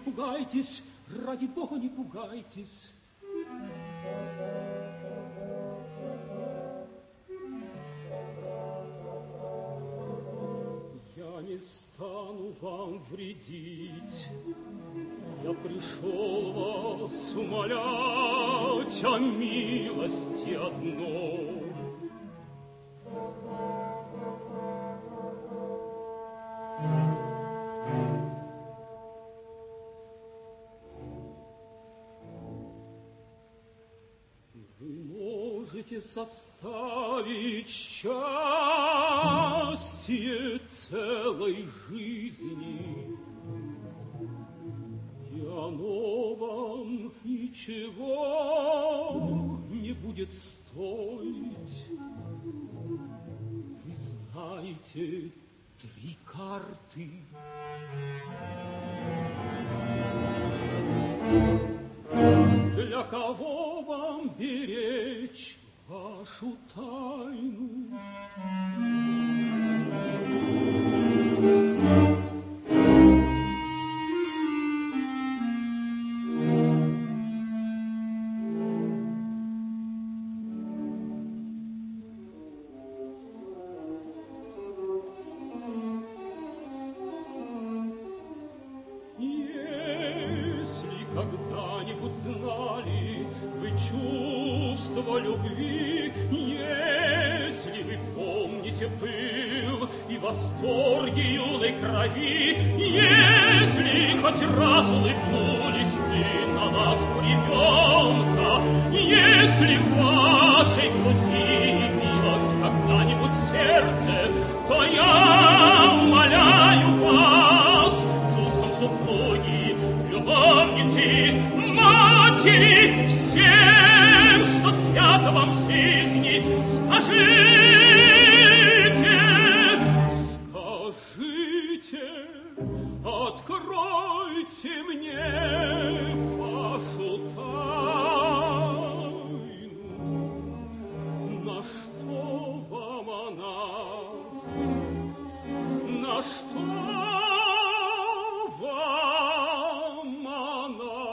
пугайтесь, ради Бога, не пугайтесь. Я не стану вам вредить. Я пришел вас умолять о милости одной. Составить счастье целой жизни, и оно вам ничего не будет стоить. Вы знаете три карты. Для кого вам беречь вашу тайну? Если когда-нибудь знали вы чувство любви, если вы помните пыл и восторги юной крови, если хоть раз улыбнулись вы на ласку ребенка, если в вашей груди билось когда-нибудь сердце, то я умоляю вас чувством супруги, любовницы, матери, всем, что свято вам в жизни, скажите, скажите, откройте мне вашу тайну. На что вам она? На что вам она?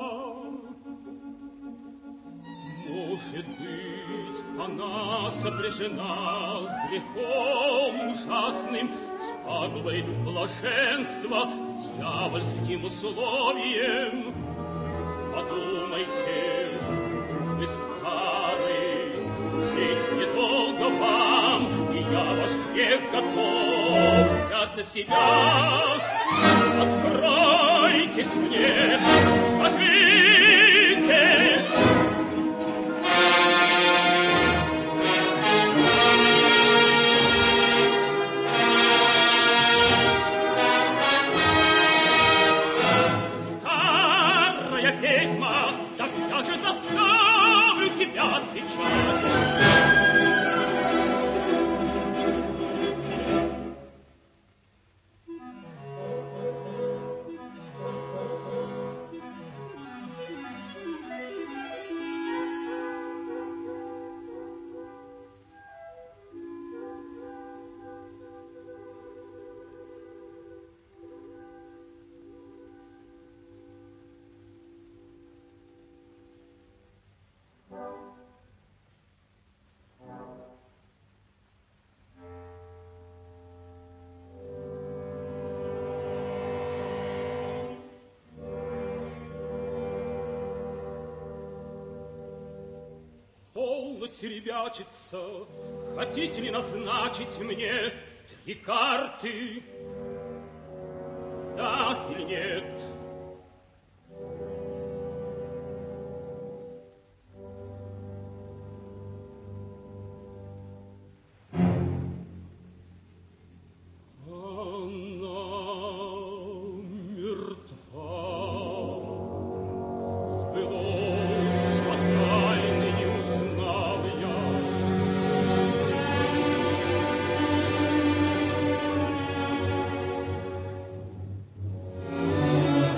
Может быть, она сопряжена с грехом ужасным, с пагубой блаженства, с дьявольским условием. Подумайте, вы стары, жить недолго вам, и я ваш грех готов взять на себя. Откройтесь мне, скажите, ведьма, так я же заставлю тебя отвечать. Полноте ребячиться, хотите ли назначить мне три карты? Да или нет? Thank you.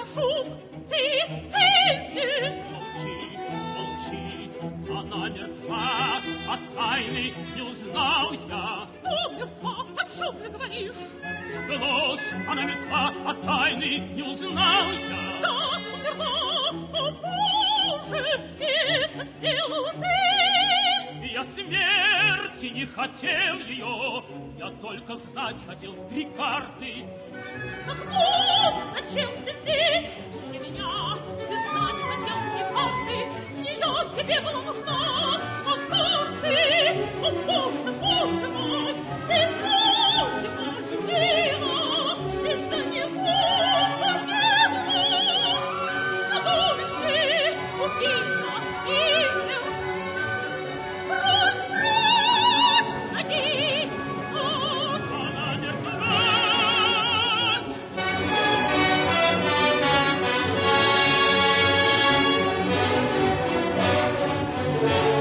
за шум? Ты, ты здесь? Молчи, молчи, она мертва, а тайны не узнал я. Кто мертва? О чем ты говоришь? Голос, она мертва, а тайны не узнал я. Да, мертва, о Боже, это сделал ты. Я смерти не хотел ее, я только знать хотел три карты. Так вот, зачем ты здесь? Для меня ты знать хотел три карты. Не я тебе была нужна, а карты. О, Боже, Боже мой, ты вроде полюбила, из-за него погибла. Чудовище, убийца, измер. Прочь, прочь, ноги, прочь. Она мертва. Прочь.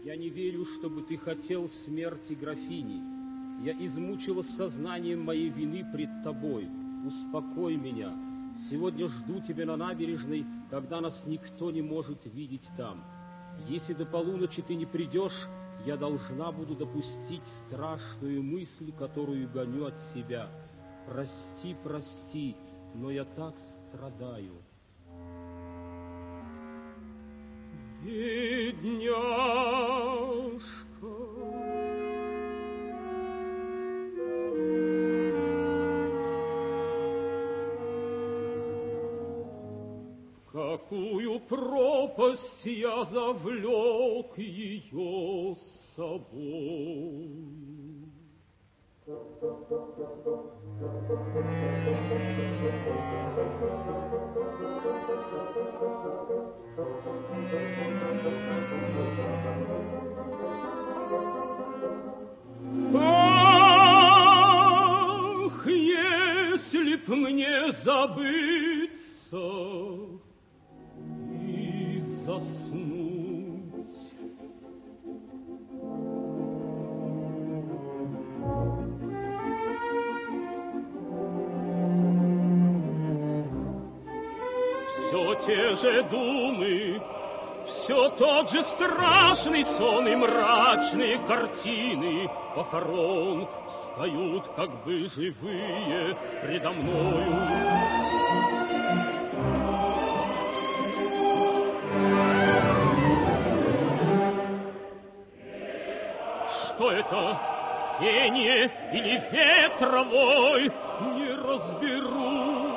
Я не верю, чтобы ты хотел смерти графини. Я измучилась сознанием моей вины пред тобой. Успокой меня. Сегодня жду тебя на набережной, когда нас никто не может видеть там. Если до полуночи ты не придешь, я должна буду допустить страшную мысль, которую гоню от себя. Прости, прости, но я так страдаю. Бедняжка. Какую пропасть я завлек ее с собой. Ах, если б мне забыться и заснуть. Все те же думы, все тот же страшный сон и мрачные картины похорон встают как бы живые предо мною. Что это, пение или ветровой, не разберу.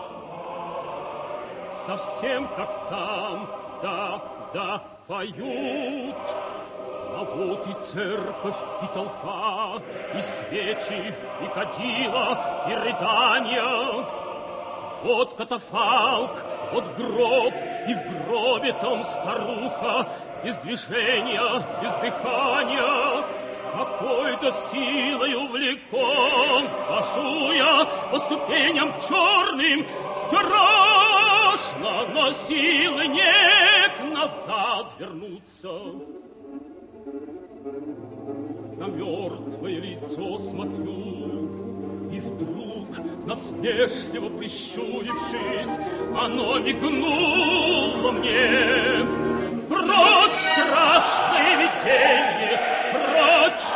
Совсем как там, да, да, поют. А вот и церковь, и толпа, и свечи, и кадила, и рыдания. Вот катафалк, вот гроб, и в гробе там старуха, без движения, без дыхания. Какой-то силою влеком вхожу я по ступеням черным. Страшно, но силы нет назад вернуться. На мертвое лицо смотрю, и вдруг, насмешливо прищурившись, оно мигнуло мне. Прочь страшное видение, прочь!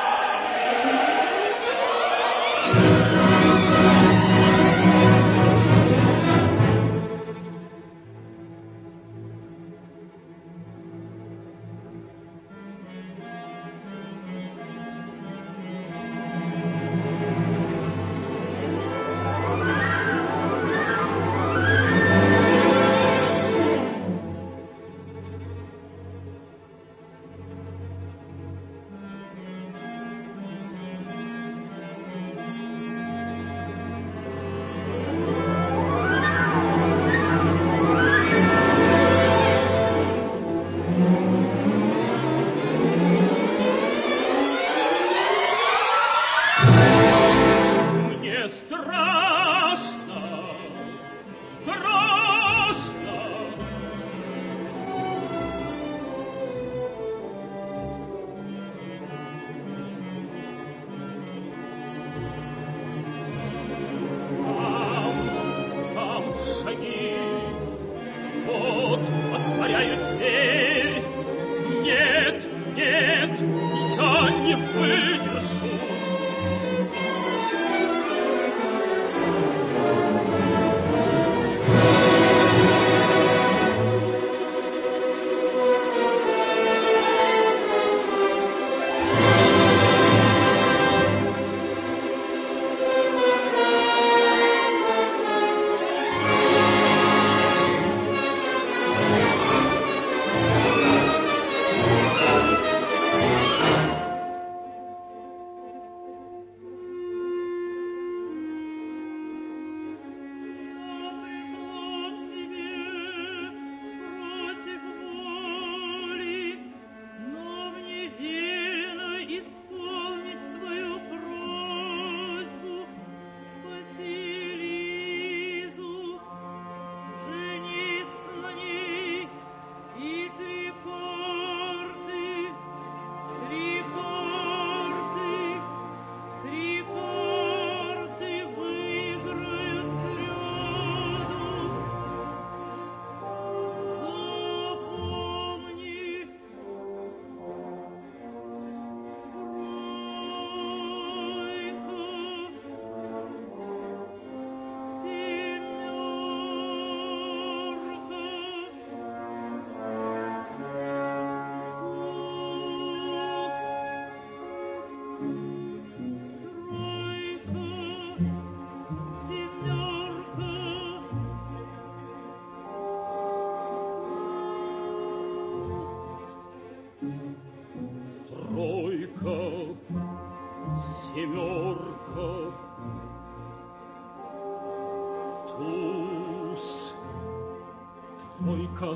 Тройка,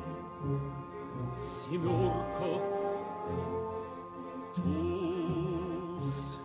семерка, туз.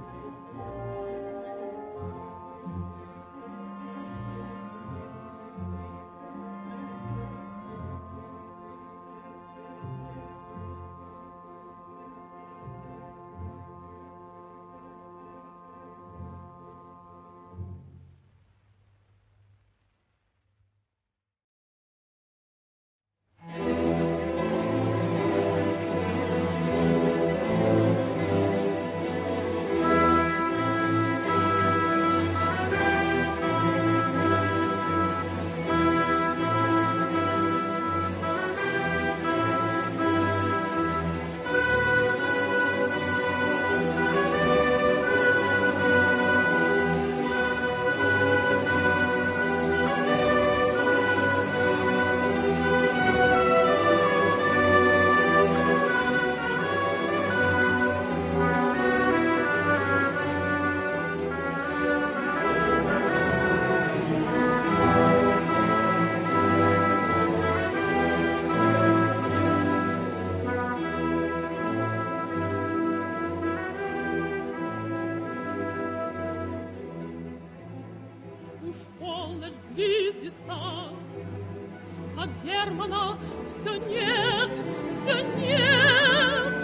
Близится, а Германа все нет, все нет.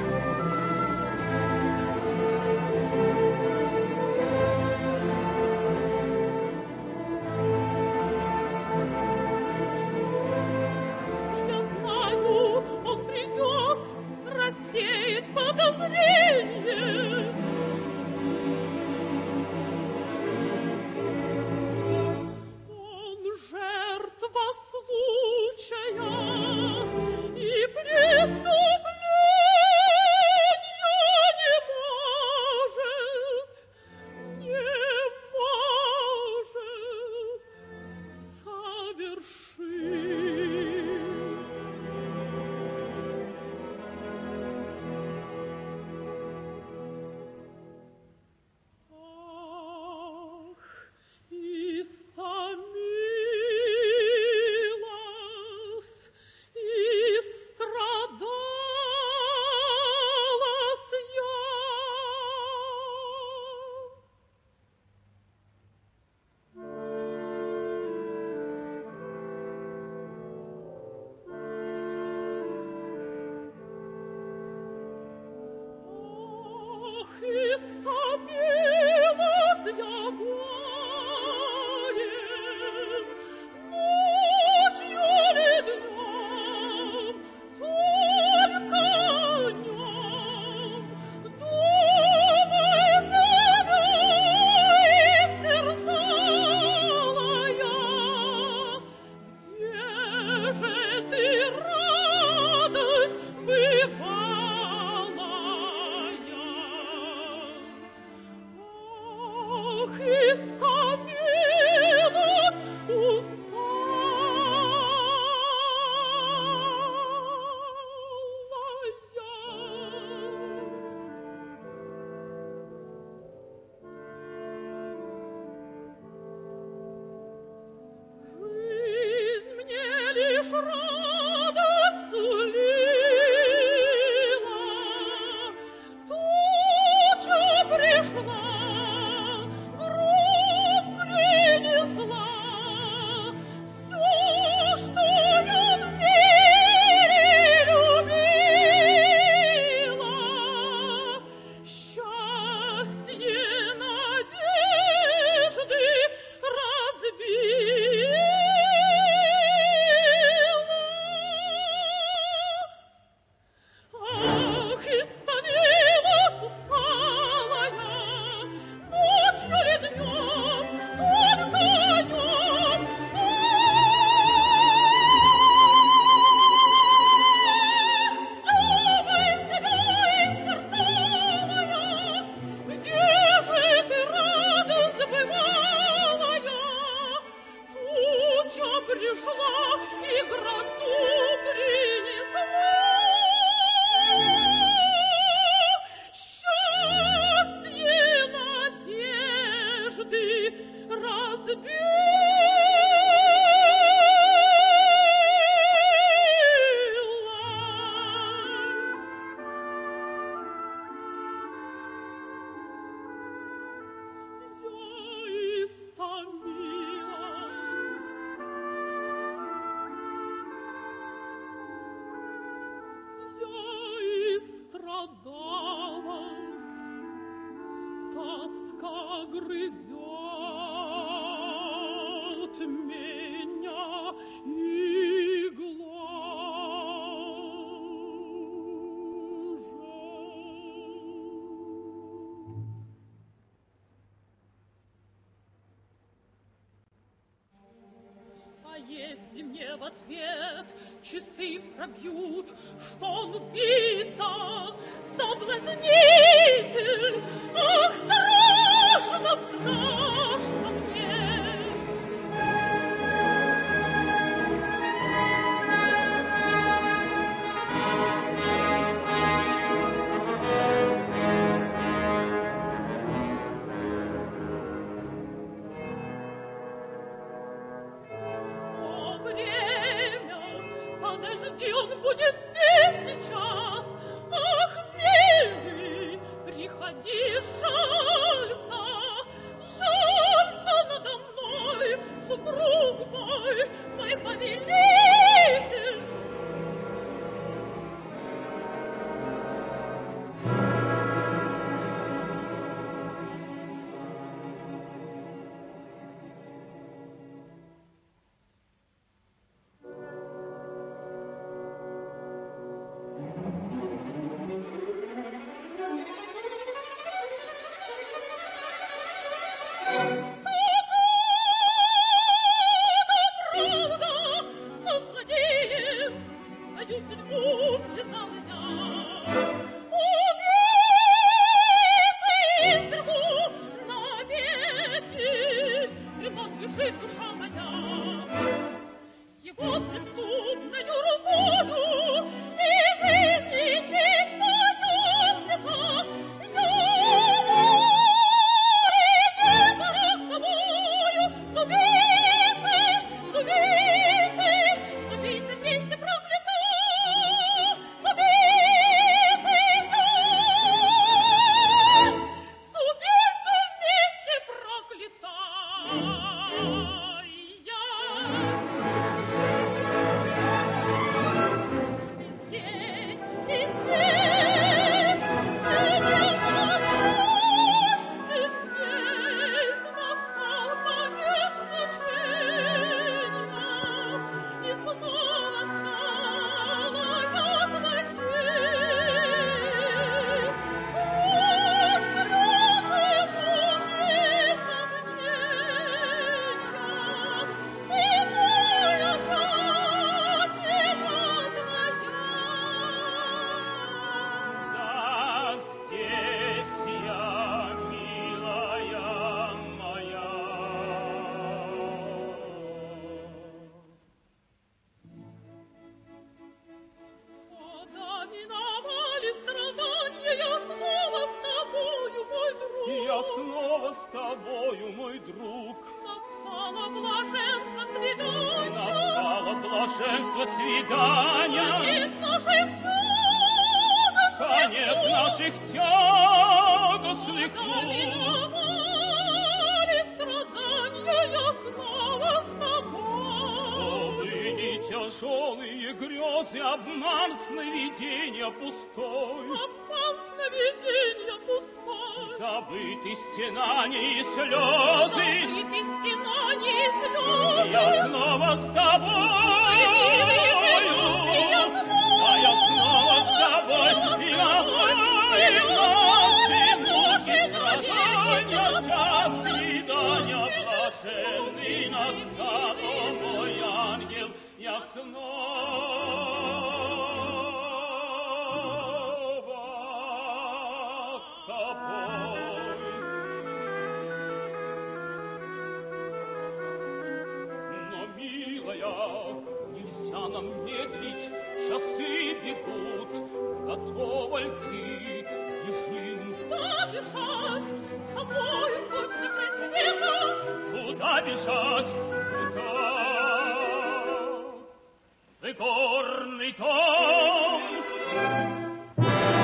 Я знаю, он придет, рассеет подозрение. И преступления не может, не может совершить. Ах, истомилась и страдалась я. Ах, истомилась я горем, ночью ли днем, только о нем думай зимой истерзала я. Где же ты, радость бывалая? Ах, истомилась, устала я. Жизнь мне лишь радость сулила, туча пришла, гром принесла. Всё, что я в мире любила, счастье, надежды разбила. Ах, истомилась, устала я, ночью ли днем, только о нем. Думай зимой сердцовая, где же ты, радость бывалая? Туча пришла и грозу принесла. Счастье, надежды разбила. грызет меня игла же. А если мне в ответ часы пробьют, что он убийца, соблазнитель, ах, страшно, страшно мне. О, время, подожди, он будет здесь сейчас. Ах, милый, приходи, жалься, жалься надо мной, супруг мой, мой повелитель. снова с тобою, мой друг. Настало блаженство свидания. Настало блаженство свидания. Конец наших Конец наших тягостных тягостных мук. Миновали страдания, я снова с тобой. Были тяжелые грезы, обман, сновидения пустой. Обман, сновидения пустой. Забыты стенания и слезы. Забыты стенания и слезы. Я снова с тобою. А я снова с тобой. И обои наши муки страдания. Час свидания блаженный настал, о мой ангел. Я снова с тобой. Но, милая, нельзя нам медлить, часы бегут. Готова ли ты, бежим? Куда бежать? С тобой хоть не край света. Куда бежать? Куда? В горный дом. О,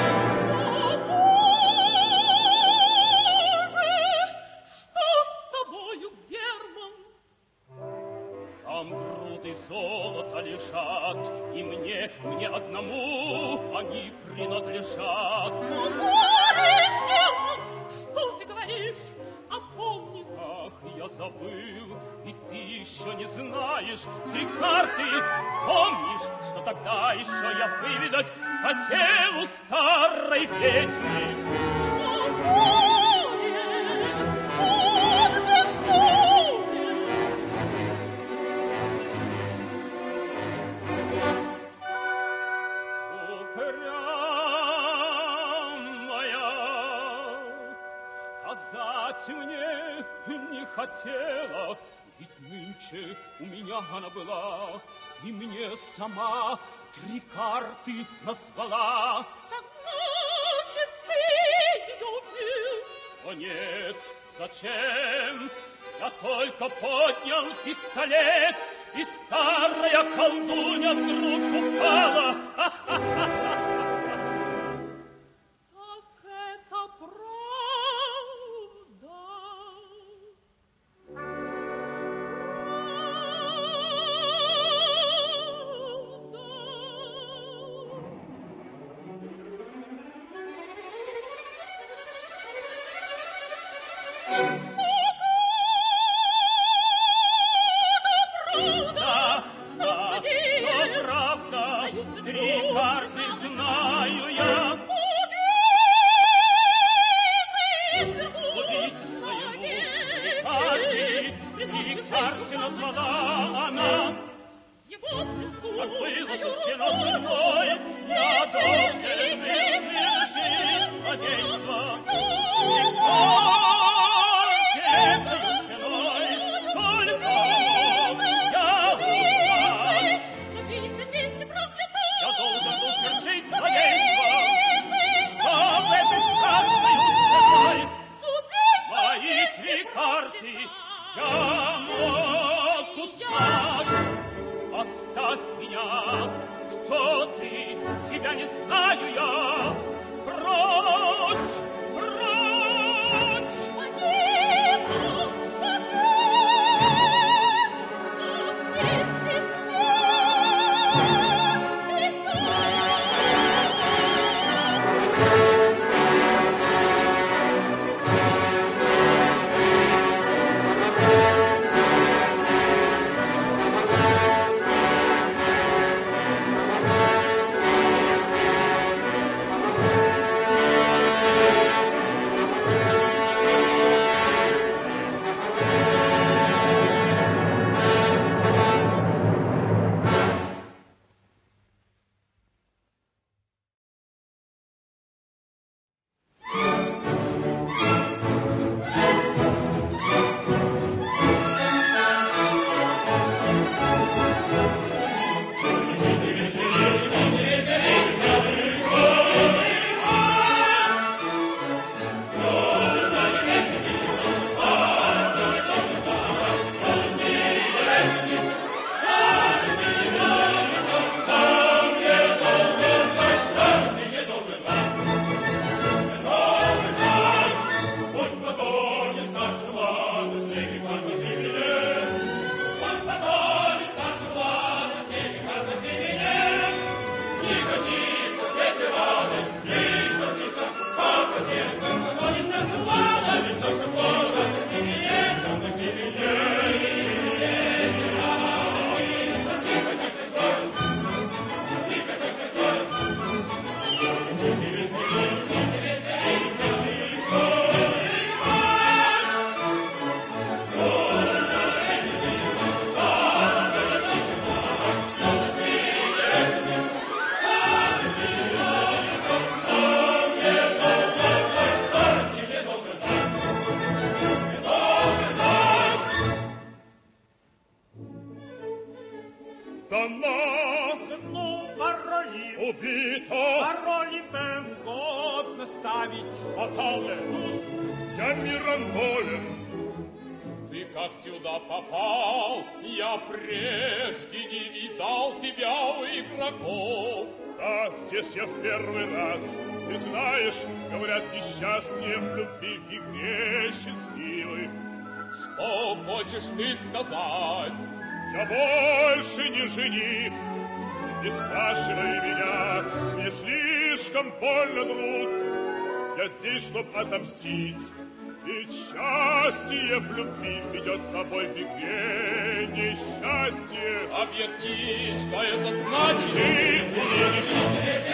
Боже, что с тобою, Герман? Там груды золота лежат, и мне, мне одному они принадлежат. О, горе, Герман, что ты говоришь? О я забыл, и ты еще не знаешь три карты. Помнишь, что тогда еще я выведать хотел у старой ведьмы? Мне не хотела, ведь нынче у меня она была, и мне сама три карты назвала. Так значит, ты ее убил? О нет, зачем? Я только поднял пистолет, и старая колдунья вдруг упала. Ха-ха-ха! Сюда попал, я прежде не видал тебя у игроков. Да, здесь я в первый раз. Ты знаешь, говорят, несчастные в любви в игре счастливы. Что хочешь ты сказать? Я больше не жених. Не спрашивай меня, мне слишком больно, друг. Я здесь, чтоб отомстить. Ведь счастье в любви ведет с собой в игре несчастье. Объясни, что это значит? Ты видишь...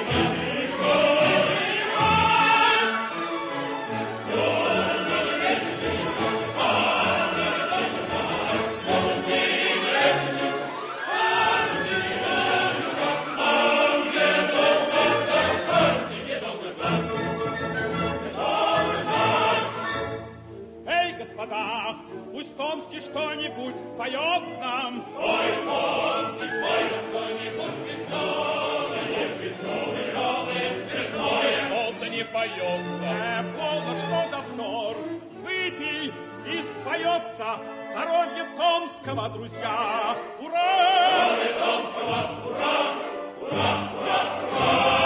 Пусть Томский что-нибудь споет нам. Спой, Томский, спой что-нибудь веселое, веселое, веселое, смешное. Что-то не поется. Э, полно, что за вздор. Выпей и споется здоровье Томского, друзья. Ура! Здоровье Томского, ура! Ура, ура, ура!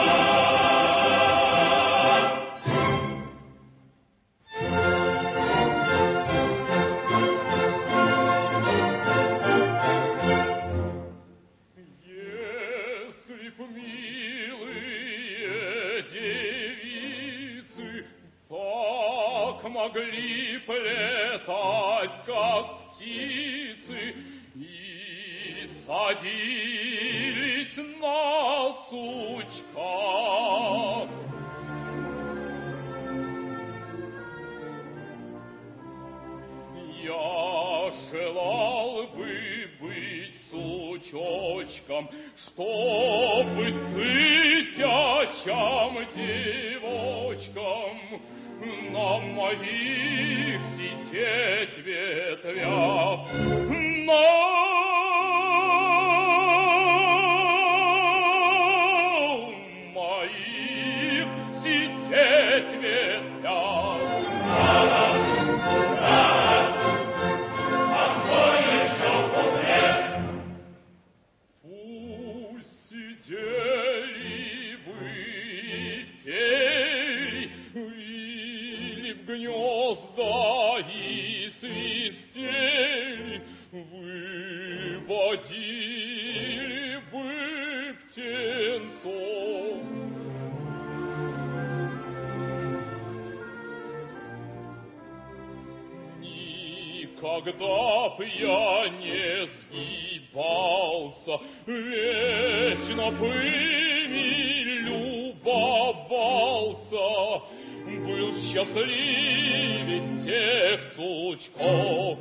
Могли полетать, как птицы, и садились на сучках. Я желал бы быть сучочком, чтобы тысячам девочкам на моих сидеть ветвях, на моих сидеть ветвях. А свой еще куплет. Пусть сидели бы и пели, гнезда и свистели, выводили бы птенцов. Никогда б я не сгибался, вечно бы ими любовался, был счастливей всех сучков.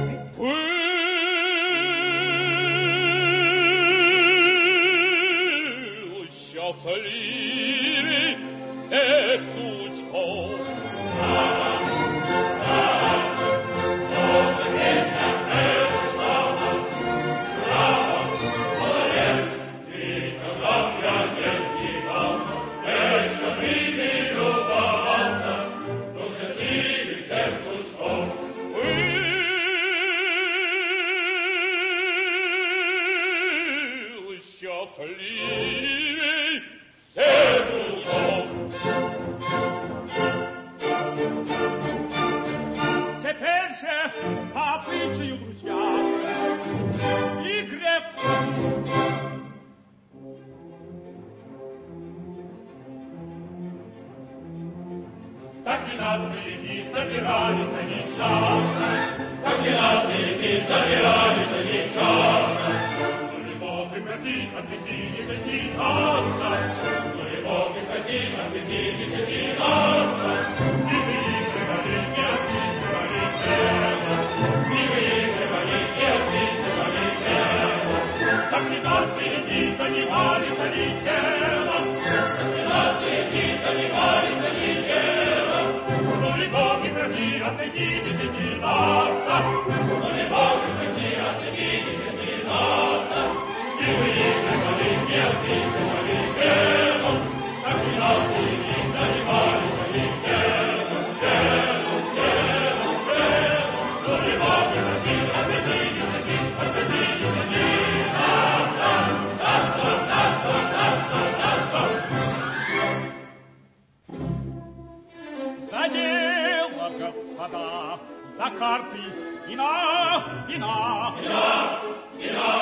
Был счастливей всех сучков. Счастливей всех сучков. Теперь же по обычаю, друзья, и грецкому. Так ненастные дни собирались они часто, так ненастные дни собирались они часто. Ну не Бог и прости от пятидесяти наста, ну не Бог и прости от пятидесяти наста. И выигрывали, и описывали дело, и выигрывали, и описывали дело. Так ненастные дни занимались они телом, так ненастные дни занимались они телом. Ну не Бог и прости от пятидесяти наста, ну не Бог и прости от пятидесяти наста. И выигрывали, и описывали делом, так ненастные дни занимались они телом, телом, телом, телом. Ну не Бог и прости от пятидесяти, от пятидесяти наста, наста, наста, наста, наста. За дело, господа, за карты, вина, вина, вина, вина.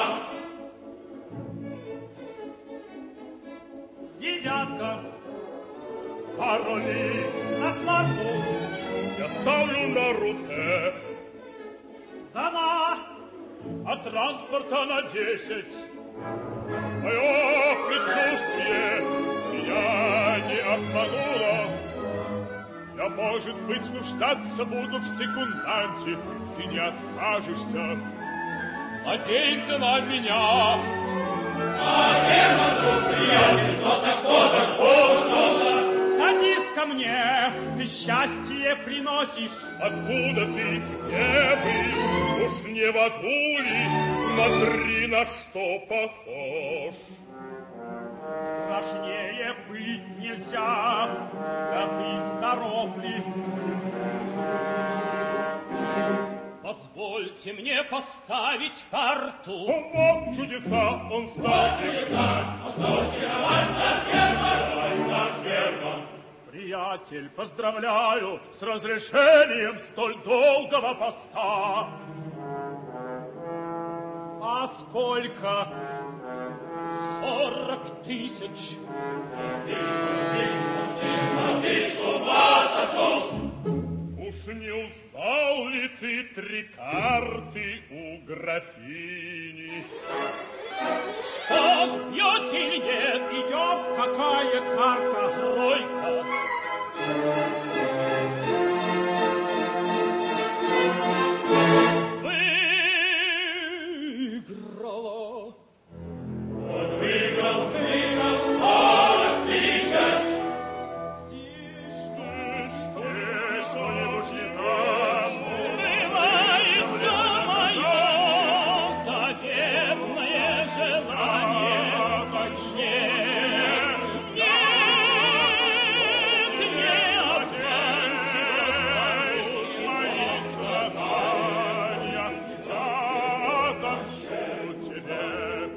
Девятка, короли на сварку, ставлю на рупе. Дана! А транспорта на десять. Мое предчувствие меня не обмануло. Я, может быть, нуждаться буду в секунданте. Ты не откажешься. Надейся на меня. А Герман, приятель, что-то, что-то, поздно. Садись ко мне, ты счастье приносишь. Откуда ты, где был? Уж не в аду ли? Смотри, на что похож. Страшнее быть нельзя, да ты здоров ли? Позвольте мне поставить карту. Вот чудеса он стал играть. Приятель, поздравляю с разрешением столь долгого поста. А сколько? Сорок тысяч. Ты с ума сошел? Уж не узнал ли ты три карты у графини? Что ж, бьете или нет? Идет какая карта? Тройка. Выиграла. Он выиграл, выиграл сорок тысяч. Что-нибудь не так? Сбывается мое заветное желание. Нет, нет, не обманчиво Мои страдания я отомщу тебе.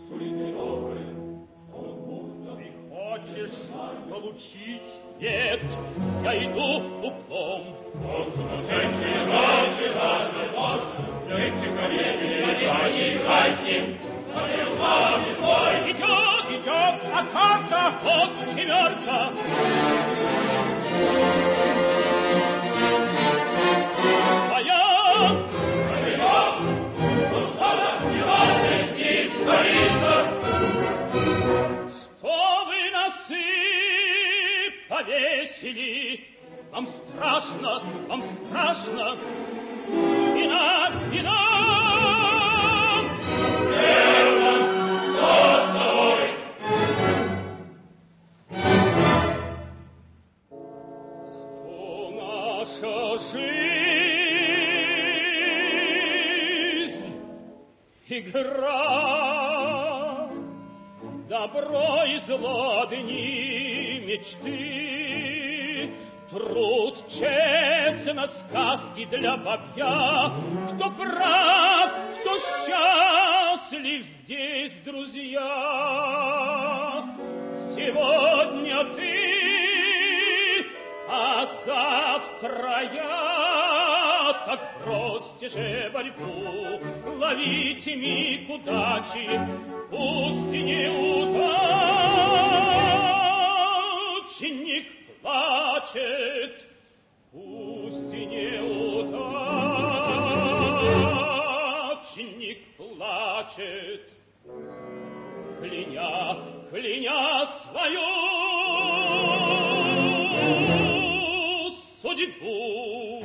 Ты хочешь получить? Нет, я иду углом. Он сумасшедший, жалче, даже можно. Летчика вести, не играй с ним. Смотрел сам не свой. Идет, Идет, а карта? вот семерка. Моя. Ну что-то неладное с ним творится. Что вы носы повесили? Вам страшно, вам страшно. Вина, вина. Что с тобой? Что наша жизнь игра, добро и зло дни мечты, труд честно, сказки для бабья. Кто прав, кто счастлив здесь, друзья? Сегодня ты, а завтра я. Так бросьте же борьбу, ловите миг удачи, пусть неудачник плачет, пусть неудачник плачет, кляня, кляня свою судьбу.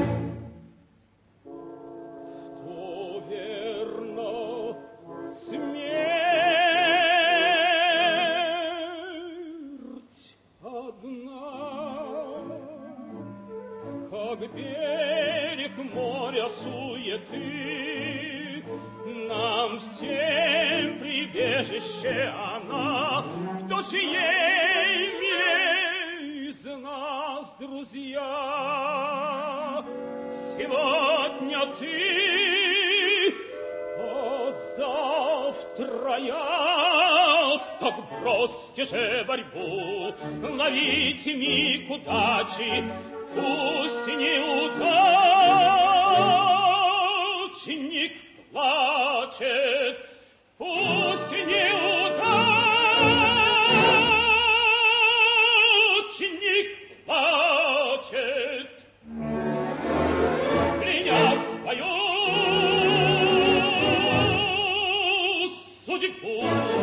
Что верно, смерть одна, как берег моря суеты, нам всем прибежище она. Кто же ей милей из нас, друзья? Сегодня ты, а завтра я. Так бросьте же борьбу, ловите миг удачи, пусть неудачник плачет, пусть неудачник плачет. судьбу.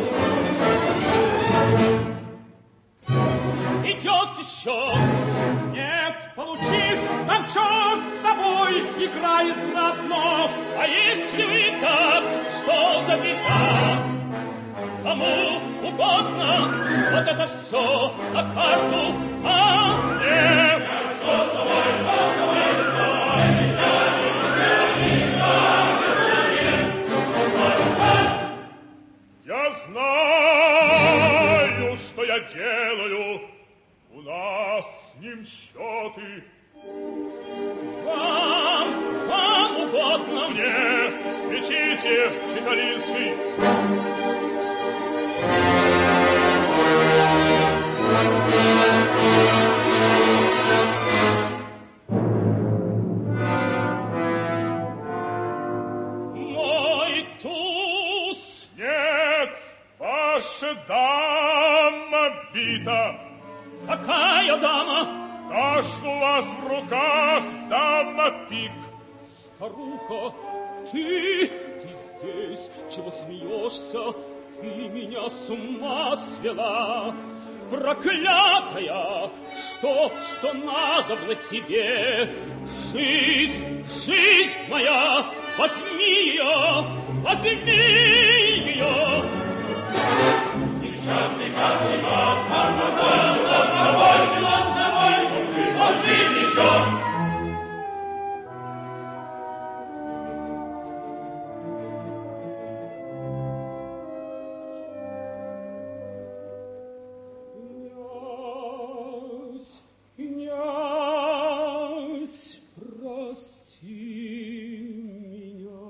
Идет еще. Нет, получив, сам черт с тобой играет заодно. А если вы так, что за беда? Кому угодно вот это все на карту, а мне... Что с тобой, что с тобой, что? Нельзя, нельзя, нельзя, Я знаю, что я делаю. У нас с ним счеты. Вам, вам угодно. Мне лечите, Чекалинский. Мой туз. Нет, ваша дама бита. Какая дама? Та, что у вас в руках, дама пик. Старуха, ты, ты здесь, чего смеешься? Ты меня с ума свела. Проклятая, что, что надобно тебе? Жизнь, жизнь моя, возьми ее, возьми ее. Несчастный, несчастный, несчастный, несчастный, он собой, он собой, он жив, он жив еще. Князь, прости меня.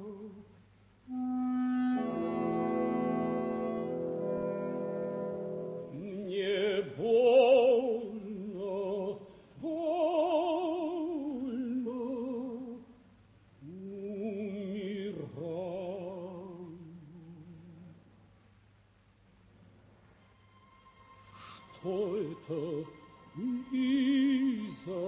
Мне больно, больно, умираю. Что это? Лиза,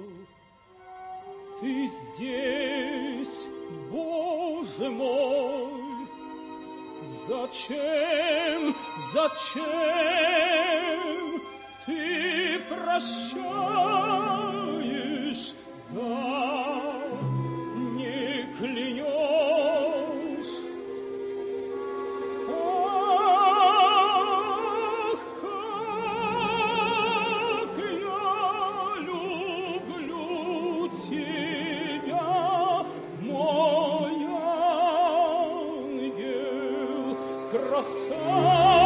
ты здесь, Боже мой, зачем, зачем ты прощаешь, да не клянешь? Красавица!